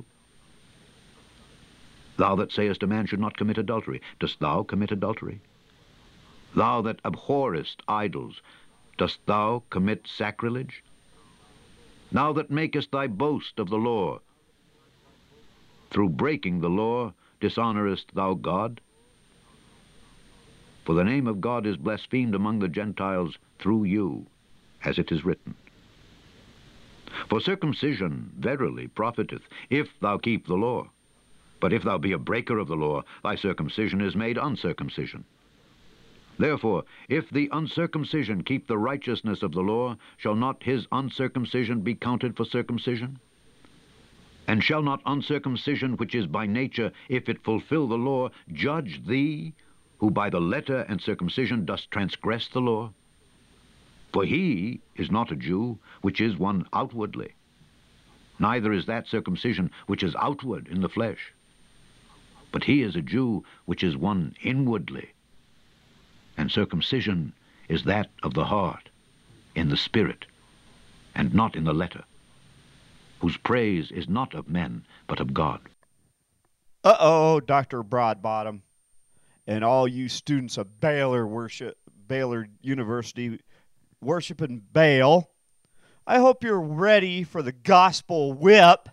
Thou that sayest a man should not commit adultery, dost thou commit adultery? Thou that abhorrest idols, dost thou commit sacrilege? Thou that makest thy boast of the law, through breaking the law dishonorest thou God? For the name of God is blasphemed among the Gentiles through you, as it is written. For circumcision verily profiteth, if thou keep the law. But if thou be a breaker of the law, thy circumcision is made uncircumcision. Therefore, if the uncircumcision keep the righteousness of the law, shall not his uncircumcision be counted for circumcision? And shall not uncircumcision, which is by nature, if it fulfill the law, judge thee, who by the letter and circumcision dost transgress the law? For he is not a Jew, which is one outwardly, neither is that circumcision which is outward in the flesh. But he is a Jew, which is one inwardly, and circumcision is that of the heart, in the spirit, and not in the letter, whose praise is not of men, but of God. Uh-oh, Dr. Broadbottom, and all you students of Baylor University worshiping Baal, I hope you're ready for the gospel whip.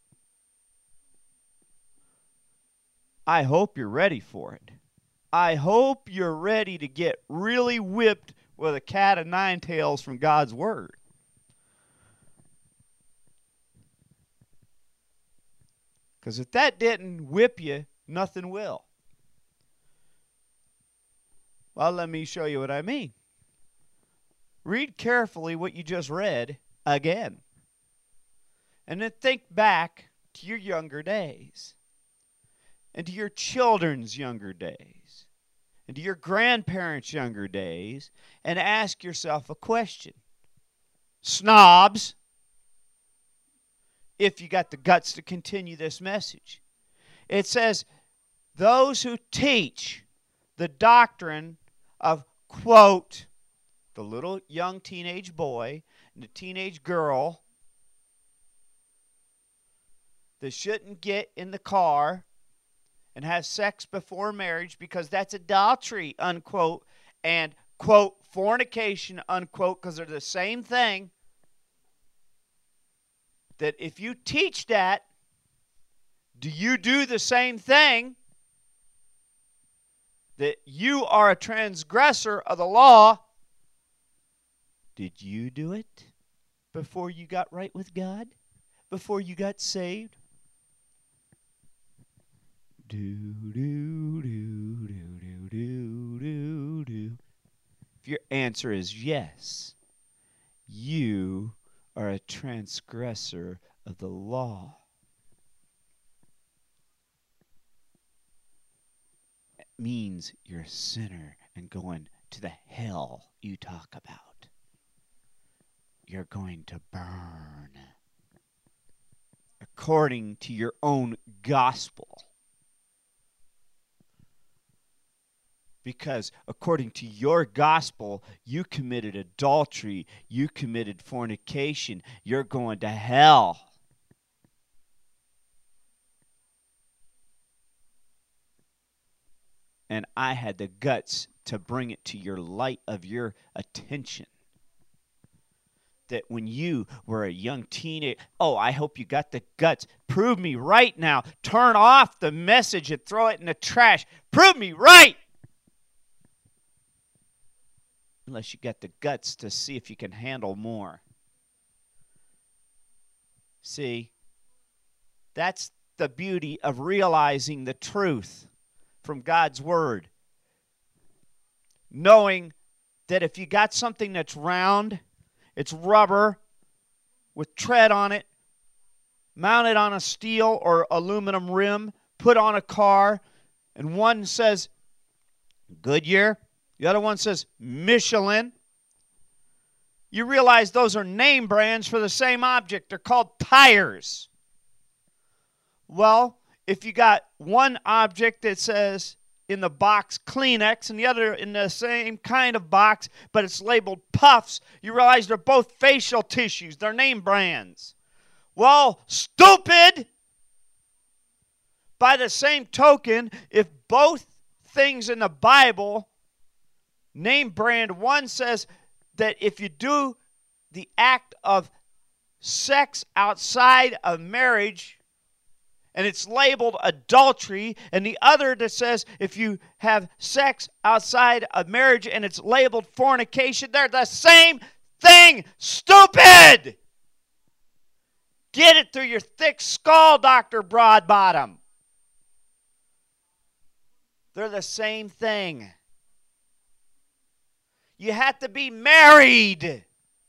I hope you're ready for it. I hope you're ready to get really whipped with a cat of nine tails from God's word. Because if that didn't whip you, nothing will. Well, let me show you what I mean. Read carefully what you just read again. And then think back to your younger days. And to your children's younger days. And to your grandparents' younger days. And ask yourself a question. Snobs, if you got the guts to continue this message. It says, those who teach the doctrine of, quote, the little young teenage boy and the teenage girl that shouldn't get in the car and have sex before marriage because that's adultery, unquote, and, quote, fornication, unquote, because they're the same thing. that if you teach that, do you do the same thing? That you are a transgressor of the law. Did you do it before you got right with God? Before you got saved? If your answer is yes, you are a transgressor of the law. It means you're a sinner and going to the hell you talk about. You're going to burn according to your own gospel. Because according to your gospel, you committed adultery, you committed fornication, you're going to hell. And I had the guts to bring it to your light of your attention. That when you were a young teenager, I hope you got the guts. Prove me right now. Turn off the message and throw it in the trash. Prove me right. Unless you got the guts to see if you can handle more. See, that's the beauty of realizing the truth from God's Word. Knowing that if you got something that's round, it's rubber with tread on it, mounted on a steel or aluminum rim, put on a car, and one says Goodyear, the other one says Michelin. You realize those are name brands for the same object. They're called tires. Well, if you got one object that says in the box Kleenex and the other in the same kind of box, but it's labeled Puffs, you realize they're both facial tissues. They're name brands. Well, stupid! By the same token, if both things in the Bible name brand, one says that if you do the act of sex outside of marriage and it's labeled adultery, and the other that says if you have sex outside of marriage and it's labeled fornication, they're the same thing. Stupid! Get it through your thick skull, Dr. Broadbottom. They're the same thing. You have to be married.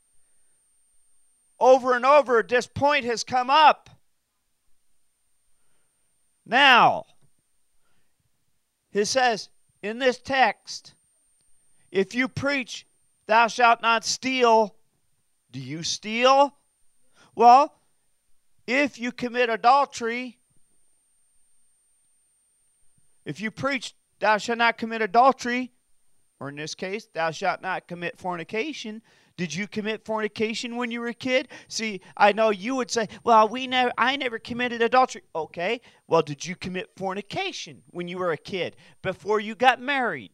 Over and over, this point has come up. Now, it says in this text, if you preach, thou shalt not steal, do you steal? Well, if you commit adultery, if you preach, thou shalt not commit adultery, or in this case, thou shalt not commit fornication. Did you commit fornication when you were a kid? See, I know you would say, well, I never committed adultery. Okay, well, did you commit fornication when you were a kid before you got married?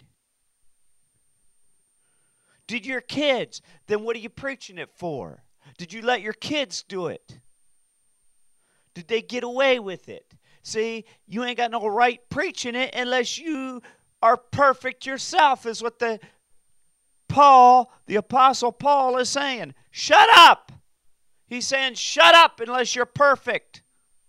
Did your kids? Then what are you preaching it for? Did you let your kids do it? Did they get away with it? See, you ain't got no right preaching it unless you are perfect yourself, is what the Apostle Paul is saying. Shut up! He's saying, shut up unless you're perfect.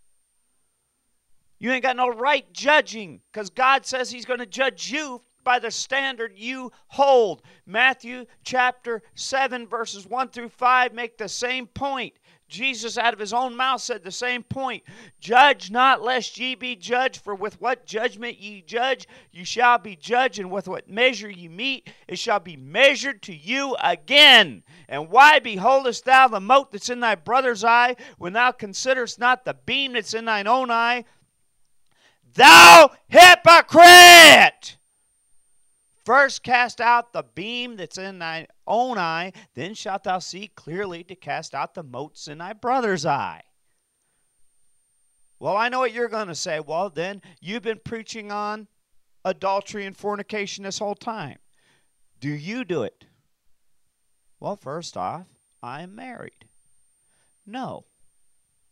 You ain't got no right judging, because God says He's going to judge you by the standard you hold. Matthew chapter 7, verses 1 through 5 make the same point. Jesus out of His own mouth said the same point. Judge not, lest ye be judged, for with what judgment ye judge, you shall be judged, and with what measure ye meet, it shall be measured to you again. And why beholdest thou the mote that's in thy brother's eye, when thou considerest not the beam that's in thine own eye? Thou hypocrite! First cast out the beam that's in thine own eye, then shalt thou see clearly to cast out the motes in thy brother's eye. Well, I know what you're going to say. Well, then you've been preaching on adultery and fornication this whole time. Do you do it? Well, first off, I am married. No.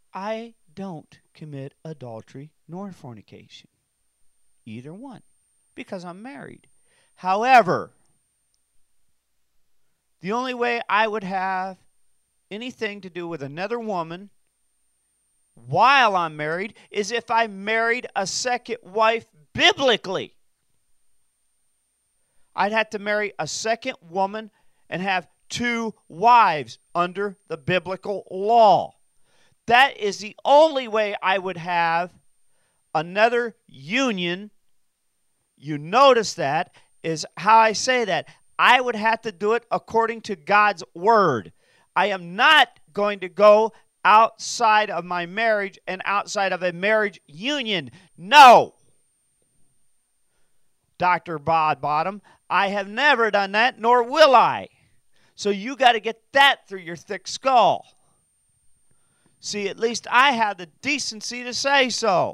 I don't commit adultery nor fornication. Either one. Because I'm married. However, the only way I would have anything to do with another woman while I'm married is if I married a second wife biblically. I'd have to marry a second woman and have two wives under the biblical law. That is the only way I would have another union. You notice that is how I say that. I would have to do it according to God's word. I am not going to go outside of my marriage and outside of a marriage union. No. Dr. Bodbottom, I have never done that, nor will I. So you got to get that through your thick skull. See, at least I have the decency to say so.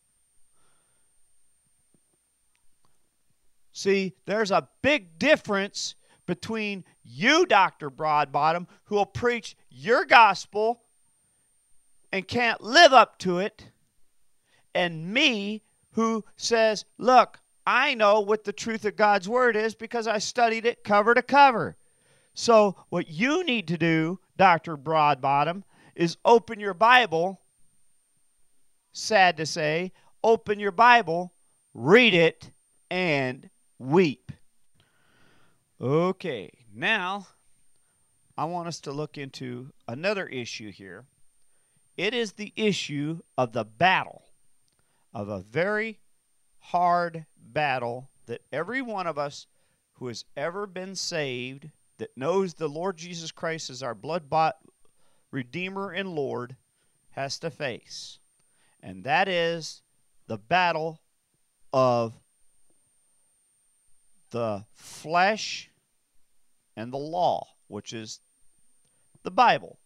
See, there's a big difference between you, Dr. Broadbottom, who will preach your gospel and can't live up to it, and me, who says, look, I know what the truth of God's word is because I studied it cover to cover. So what you need to do, Dr. Broadbottom, is open your Bible, sad to say, open your Bible, read it, and weep. Okay, now I want us to look into another issue here. It is the issue of the battle, of a very hard battle that every one of us who has ever been saved, that knows the Lord Jesus Christ as our blood-bought Redeemer and Lord, has to face. And that is the battle of the flesh and the law, which is the Bible.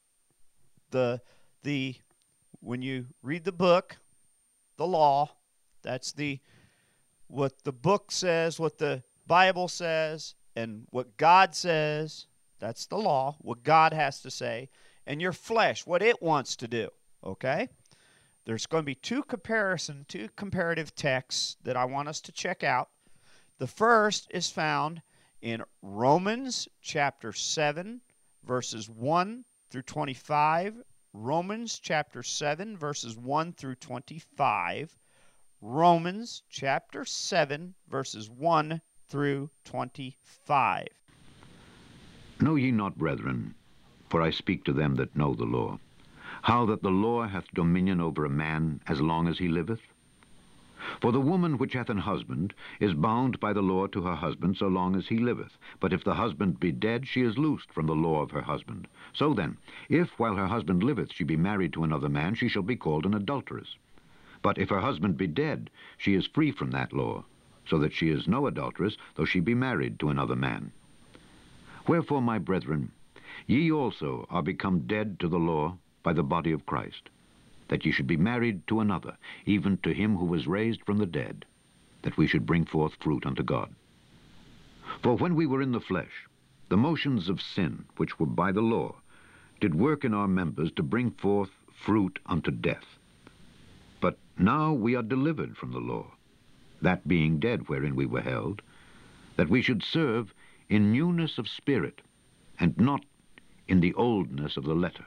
When you read the book, the law, that's what the book says, what the Bible says, and what God says, that's the law, what God has to say, and your flesh, what it wants to do, okay? There's going to be two comparative texts that I want us to check out. The first is found in Romans chapter 7, verses 1 through 25. Romans chapter 7, verses 1 through 25. Romans chapter 7, verses 1 through 25. Know ye not, brethren, for I speak to them that know the law, how that the law hath dominion over a man as long as he liveth? For the woman which hath an husband is bound by the law to her husband so long as he liveth. But if the husband be dead, she is loosed from the law of her husband. So then, if while her husband liveth she be married to another man, she shall be called an adulteress. But if her husband be dead, she is free from that law, so that she is no adulteress, though she be married to another man. Wherefore, my brethren, ye also are become dead to the law by the body of Christ, that ye should be married to another, even to him who was raised from the dead, that we should bring forth fruit unto God. For when we were in the flesh, the motions of sin, which were by the law, did work in our members to bring forth fruit unto death. But now we are delivered from the law, that being dead wherein we were held, that we should serve in newness of spirit, and not in the oldness of the letter.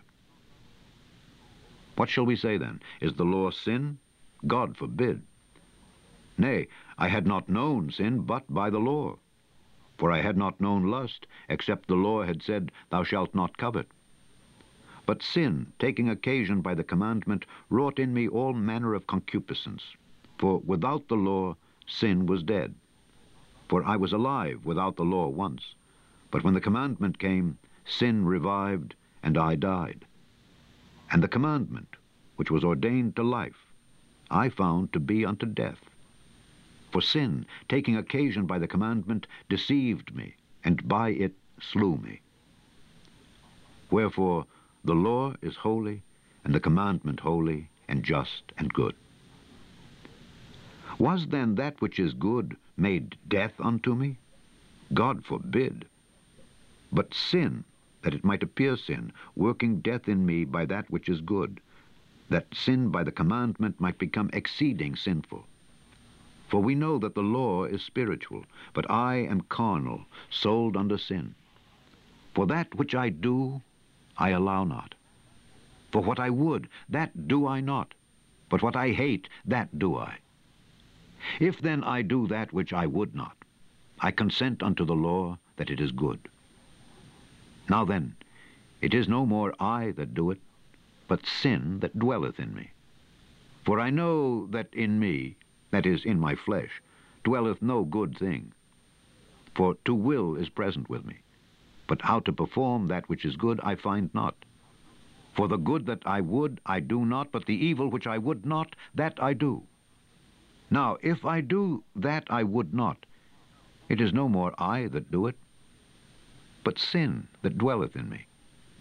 What shall we say then? Is the law sin? God forbid. Nay, I had not known sin but by the law. For I had not known lust, except the law had said, Thou shalt not covet. But sin, taking occasion by the commandment, wrought in me all manner of concupiscence. For without the law sin was dead. For I was alive without the law once. But when the commandment came, sin revived, and I died. And the commandment, which was ordained to life, I found to be unto death. For sin, taking occasion by the commandment, deceived me, and by it slew me. Wherefore the law is holy, and the commandment holy, and just, and good. Was then that which is good made death unto me? God forbid. But sin, that it might appear sin, working death in me by that which is good, that sin by the commandment might become exceeding sinful. For we know that the law is spiritual, but I am carnal, sold under sin. For that which I do, I allow not. For what I would, that do I not. But what I hate, that do I. If then I do that which I would not, I consent unto the law that it is good. Now then, it is no more I that do it, but sin that dwelleth in me. For I know that in me, that is, in my flesh, dwelleth no good thing. For to will is present with me, but how to perform that which is good I find not. For the good that I would I do not, but the evil which I would not, that I do. Now if I do that I would not, it is no more I that do it, but sin that dwelleth in me.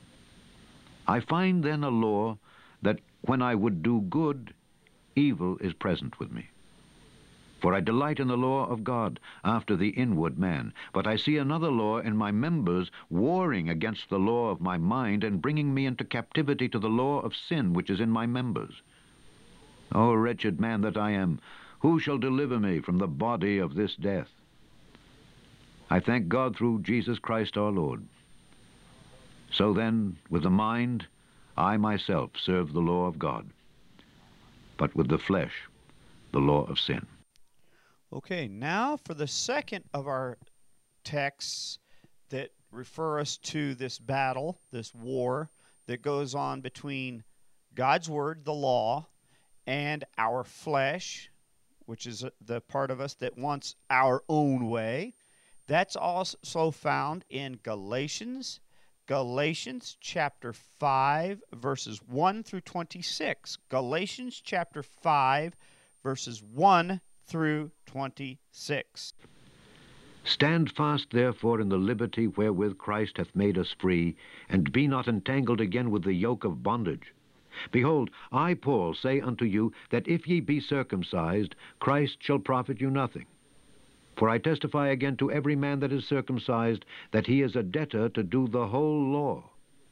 I find then a law that when I would do good, evil is present with me. For I delight in the law of God after the inward man, but I see another law in my members, warring against the law of my mind, and bringing me into captivity to the law of sin which is in my members. O wretched man that I am, who shall deliver me from the body of this death? I thank God through Jesus Christ our Lord. So then, with the mind, I myself serve the law of God, but with the flesh, the law of sin. Okay, now for the second of our texts that refer us to this battle, this war that goes on between God's Word, the law, and our flesh, which is the part of us that wants our own way. That's also found in Galatians chapter 5, verses 1 through 26. Galatians chapter 5, verses 1 through 26. Stand fast therefore in the liberty wherewith Christ hath made us free, and be not entangled again with the yoke of bondage. Behold, I, Paul, say unto you, that if ye be circumcised, Christ shall profit you nothing. For I testify again to every man that is circumcised, that he is a debtor to do the whole law.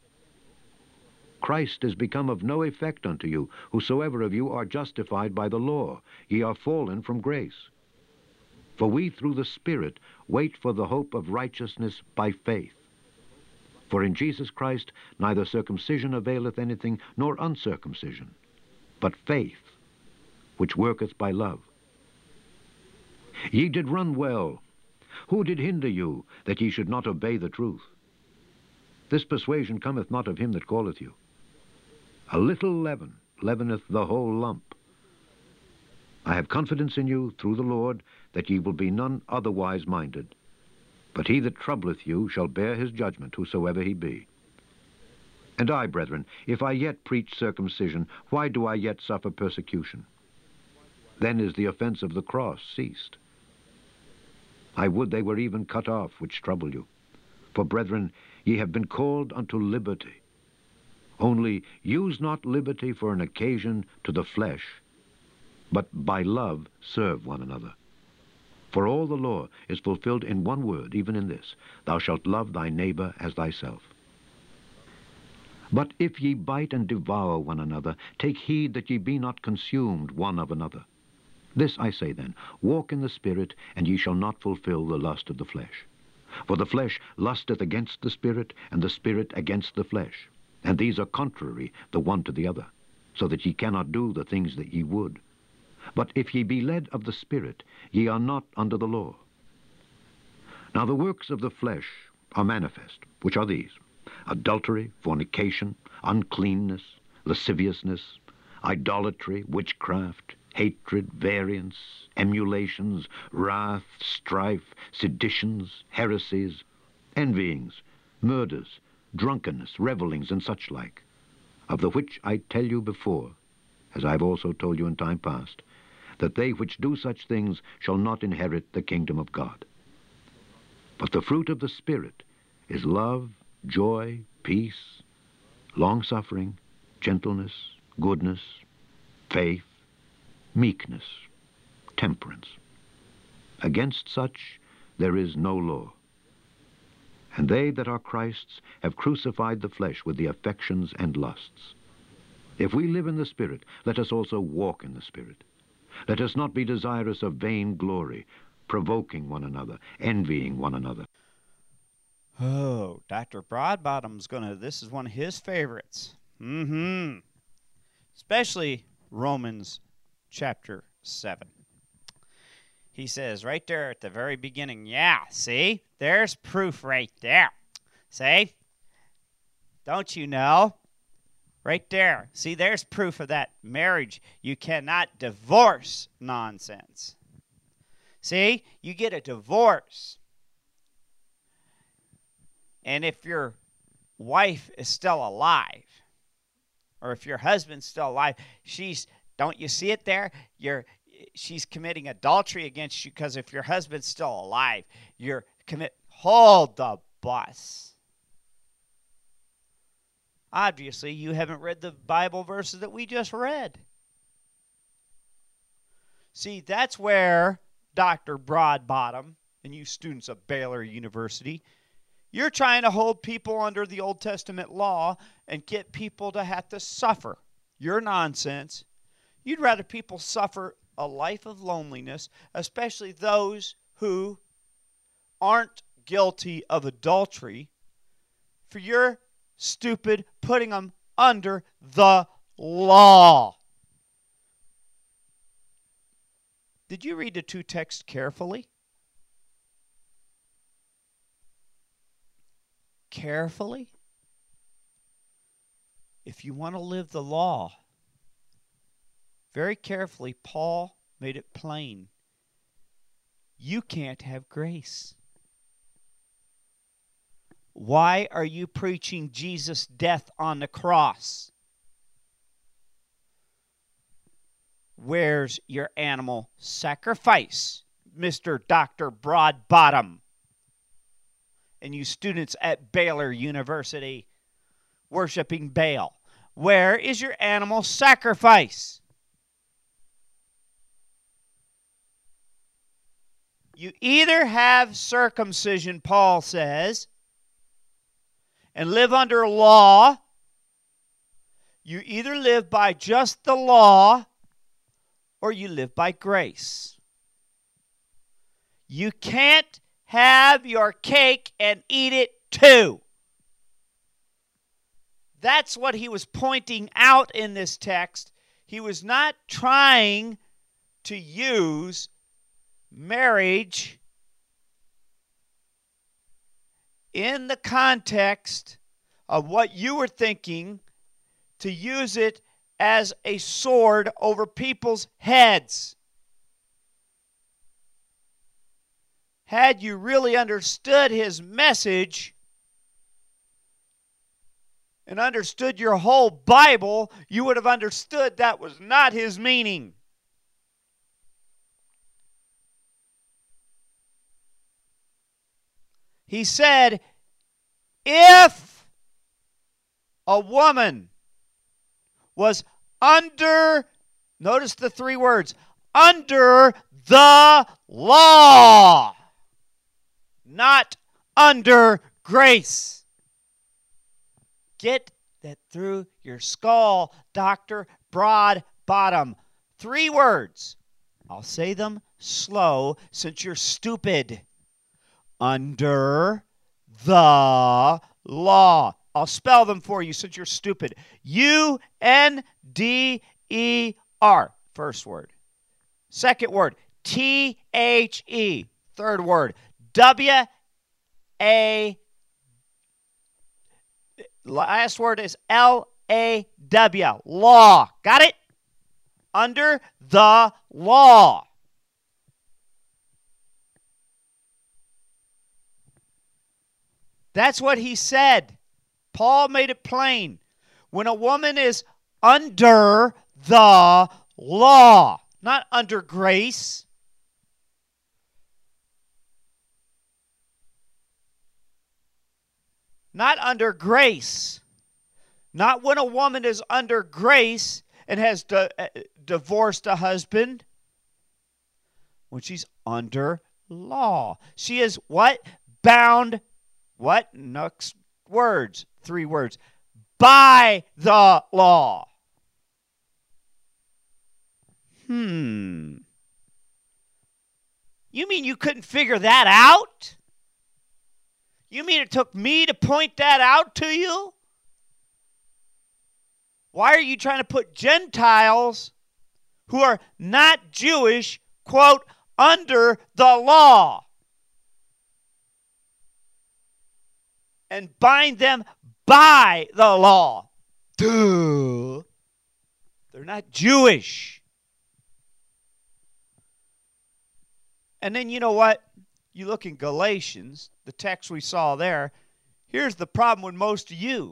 Christ is become of no effect unto you, whosoever of you are justified by the law. Ye are fallen from grace. For we through the Spirit wait for the hope of righteousness by faith. For in Jesus Christ neither circumcision availeth anything, nor uncircumcision, but faith, which worketh by love. Ye did run well. Who did hinder you, that ye should not obey the truth? This persuasion cometh not of him that calleth you. A little leaven leaveneth the whole lump. I have confidence in you through the Lord, that ye will be none otherwise minded. But he that troubleth you shall bear his judgment, whosoever he be. And I, brethren, if I yet preach circumcision, why do I yet suffer persecution? Then is the offense of the cross ceased. I would they were even cut off which trouble you. For, brethren, ye have been called unto liberty. Only use not liberty for an occasion to the flesh, but by love serve one another. For all the law is fulfilled in one word, even in this, thou shalt love thy neighbor as thyself. But if ye bite and devour one another, take heed that ye be not consumed one of another. This I say then, walk in the Spirit, and ye shall not fulfill the lust of the flesh. For the flesh lusteth against the Spirit, and the Spirit against the flesh. And these are contrary the one to the other, so that ye cannot do the things that ye would. But if ye be led of the Spirit, ye are not under the law. Now the works of the flesh are manifest, which are these: adultery, fornication, uncleanness, lasciviousness, idolatry, witchcraft, hatred, variance, emulations, wrath, strife, seditions, heresies, envyings, murders, drunkenness, revellings, and such like, of the which I tell you before, as I have also told you in time past, that they which do such things shall not inherit the kingdom of God. But the fruit of the Spirit is love, joy, peace, long-suffering, gentleness, goodness, faith, meekness, temperance. Against such there is no law. And they that are Christ's have crucified the flesh with the affections and lusts. If we live in the Spirit, let us also walk in the Spirit. Let us not be desirous of vain glory, provoking one another, envying one another. Oh, Dr. Broadbottom's this is one of his favorites. Especially Romans chapter 7. He says right there at the very beginning, yeah, see? There's proof right there. See? Don't you know? Right there. See, there's proof of that marriage. You cannot divorce nonsense. See? You get a divorce. And if your wife is still alive, or if your husband's still alive, don't you see it there? She's committing adultery against you, because if your husband's still alive, hold the bus. Obviously, you haven't read the Bible verses that we just read. See, that's where Dr. Broadbottom and you students of Baylor University, you're trying to hold people under the Old Testament law and get people to have to suffer. You're nonsense. You'd rather people suffer a life of loneliness, especially those who aren't guilty of adultery, for your stupid putting them under the law. Did you read the two texts carefully? Carefully? If you want to live the law, very carefully, Paul made it plain. You can't have grace. Why are you preaching Jesus' death on the cross? Where's your animal sacrifice, Mr. Dr. Broadbottom? And you students at Baylor University worshiping Baal, where is your animal sacrifice? You either have circumcision, Paul says, and live under law. You either live by just the law, or you live by grace. You can't have your cake and eat it too. That's what he was pointing out in this text. He was not trying to use marriage in the context of what you were thinking, to use it as a sword over people's heads. Had you really understood his message and understood your whole Bible, you would have understood that was not his meaning. He said, if a woman was under, notice the three words, under the law, not under grace. Get that through your skull, Dr. Broadbottom. 3 words. I'll say them slow since you're stupid. Under the law. I'll spell them for you since you're stupid. UNDER. First word. Second word. THE. Third word. WA. Last word is LAW. Law. Got it? Under the law. That's what he said. Paul made it plain. When a woman is under the law, not under grace. Not under grace. Not when a woman is under grace and has divorced a husband. When she's under law. She is what? Bound. What? Next words. 3 words. By the law. You mean you couldn't figure that out? You mean it took me to point that out to you? Why are you trying to put Gentiles who are not Jewish, quote, under the law and bind them by the law? Duh. They're not Jewish. And then you know what? You look in Galatians, the text we saw there. Here's the problem with most of you.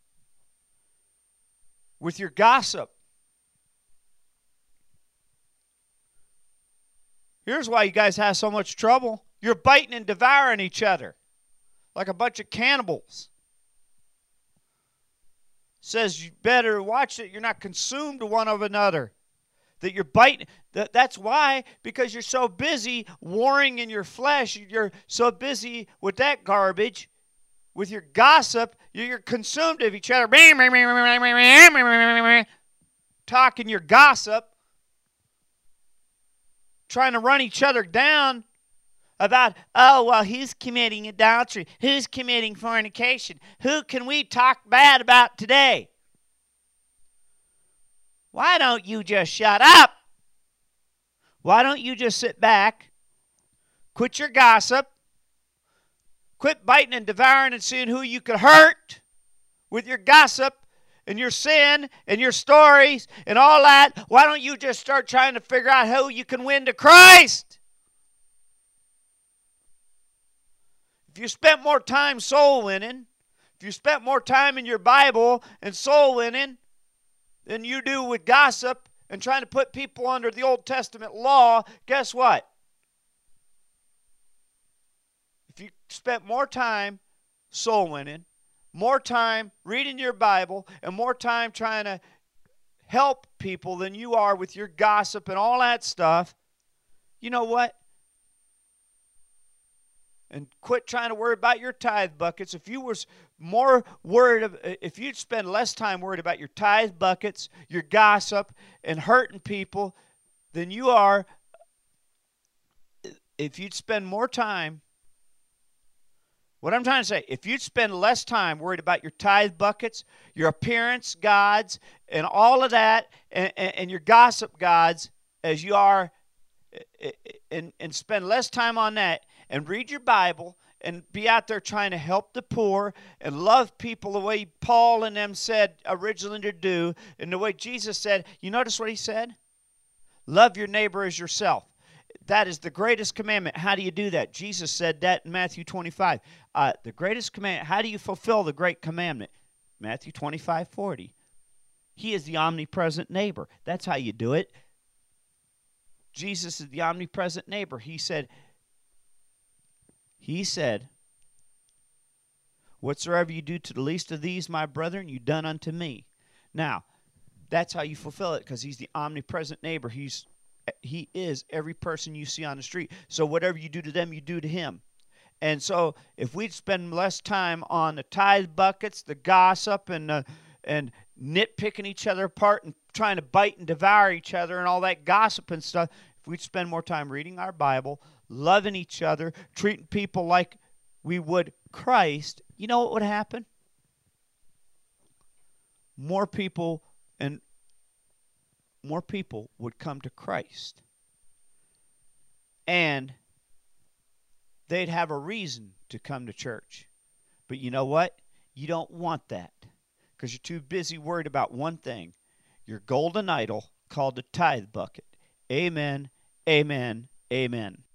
With your gossip. Here's why you guys have so much trouble. You're biting and devouring each other like a bunch of cannibals. Says you better watch that you're not consumed to one of another. That you're biting. That's why, because you're so busy warring in your flesh. You're so busy with that garbage. With your gossip, you're consumed of each other. Talking your gossip. Trying to run each other down about, oh, well, who's committing adultery? Who's committing fornication? Who can we talk bad about today? Why don't you just shut up? Why don't you just sit back, quit your gossip, quit biting and devouring and seeing who you could hurt with your gossip and your sin and your stories and all that? Why don't you just start trying to figure out who you can win to Christ? If you spent more time soul winning, if you spent more time in your Bible and soul winning than you do with gossip and trying to put people under the Old Testament law, guess what? If you spent more time soul winning, more time reading your Bible, and more time trying to help people than you are with your gossip and all that stuff, you know what? And quit trying to worry about your tithe buckets. If you was more worried, if you'd spend less time worried about your tithe buckets, your gossip, and hurting people than you are, if you'd spend more time, what I'm trying to say, if you'd spend less time worried about your tithe buckets, your appearance gods, and all of that, and your gossip gods, as you are, and spend less time on that, and read your Bible, and be out there trying to help the poor, and love people the way Paul and them said originally to do, and the way Jesus said, you notice what he said? Love your neighbor as yourself. That is the greatest commandment. How do you do that? Jesus said that in Matthew 25. The greatest commandment. How do you fulfill the great commandment? Matthew 25:40. He is the omnipresent neighbor. That's how you do it. Jesus is the omnipresent neighbor. He said, whatsoever you do to the least of these, my brethren, you done unto me. Now, that's how you fulfill it, because he's the omnipresent neighbor. He is every person you see on the street. So whatever you do to them, you do to him. And so if we'd spend less time on the tithe buckets, the gossip, and nitpicking each other apart and trying to bite and devour each other and all that gossip and stuff, if we'd spend more time reading our Bible, loving each other, treating people like we would Christ, you know what would happen? More people would come to Christ. And they'd have a reason to come to church. But you know what? You don't want that, because you're too busy worried about one thing, your golden idol called the tithe bucket. Amen, amen, amen.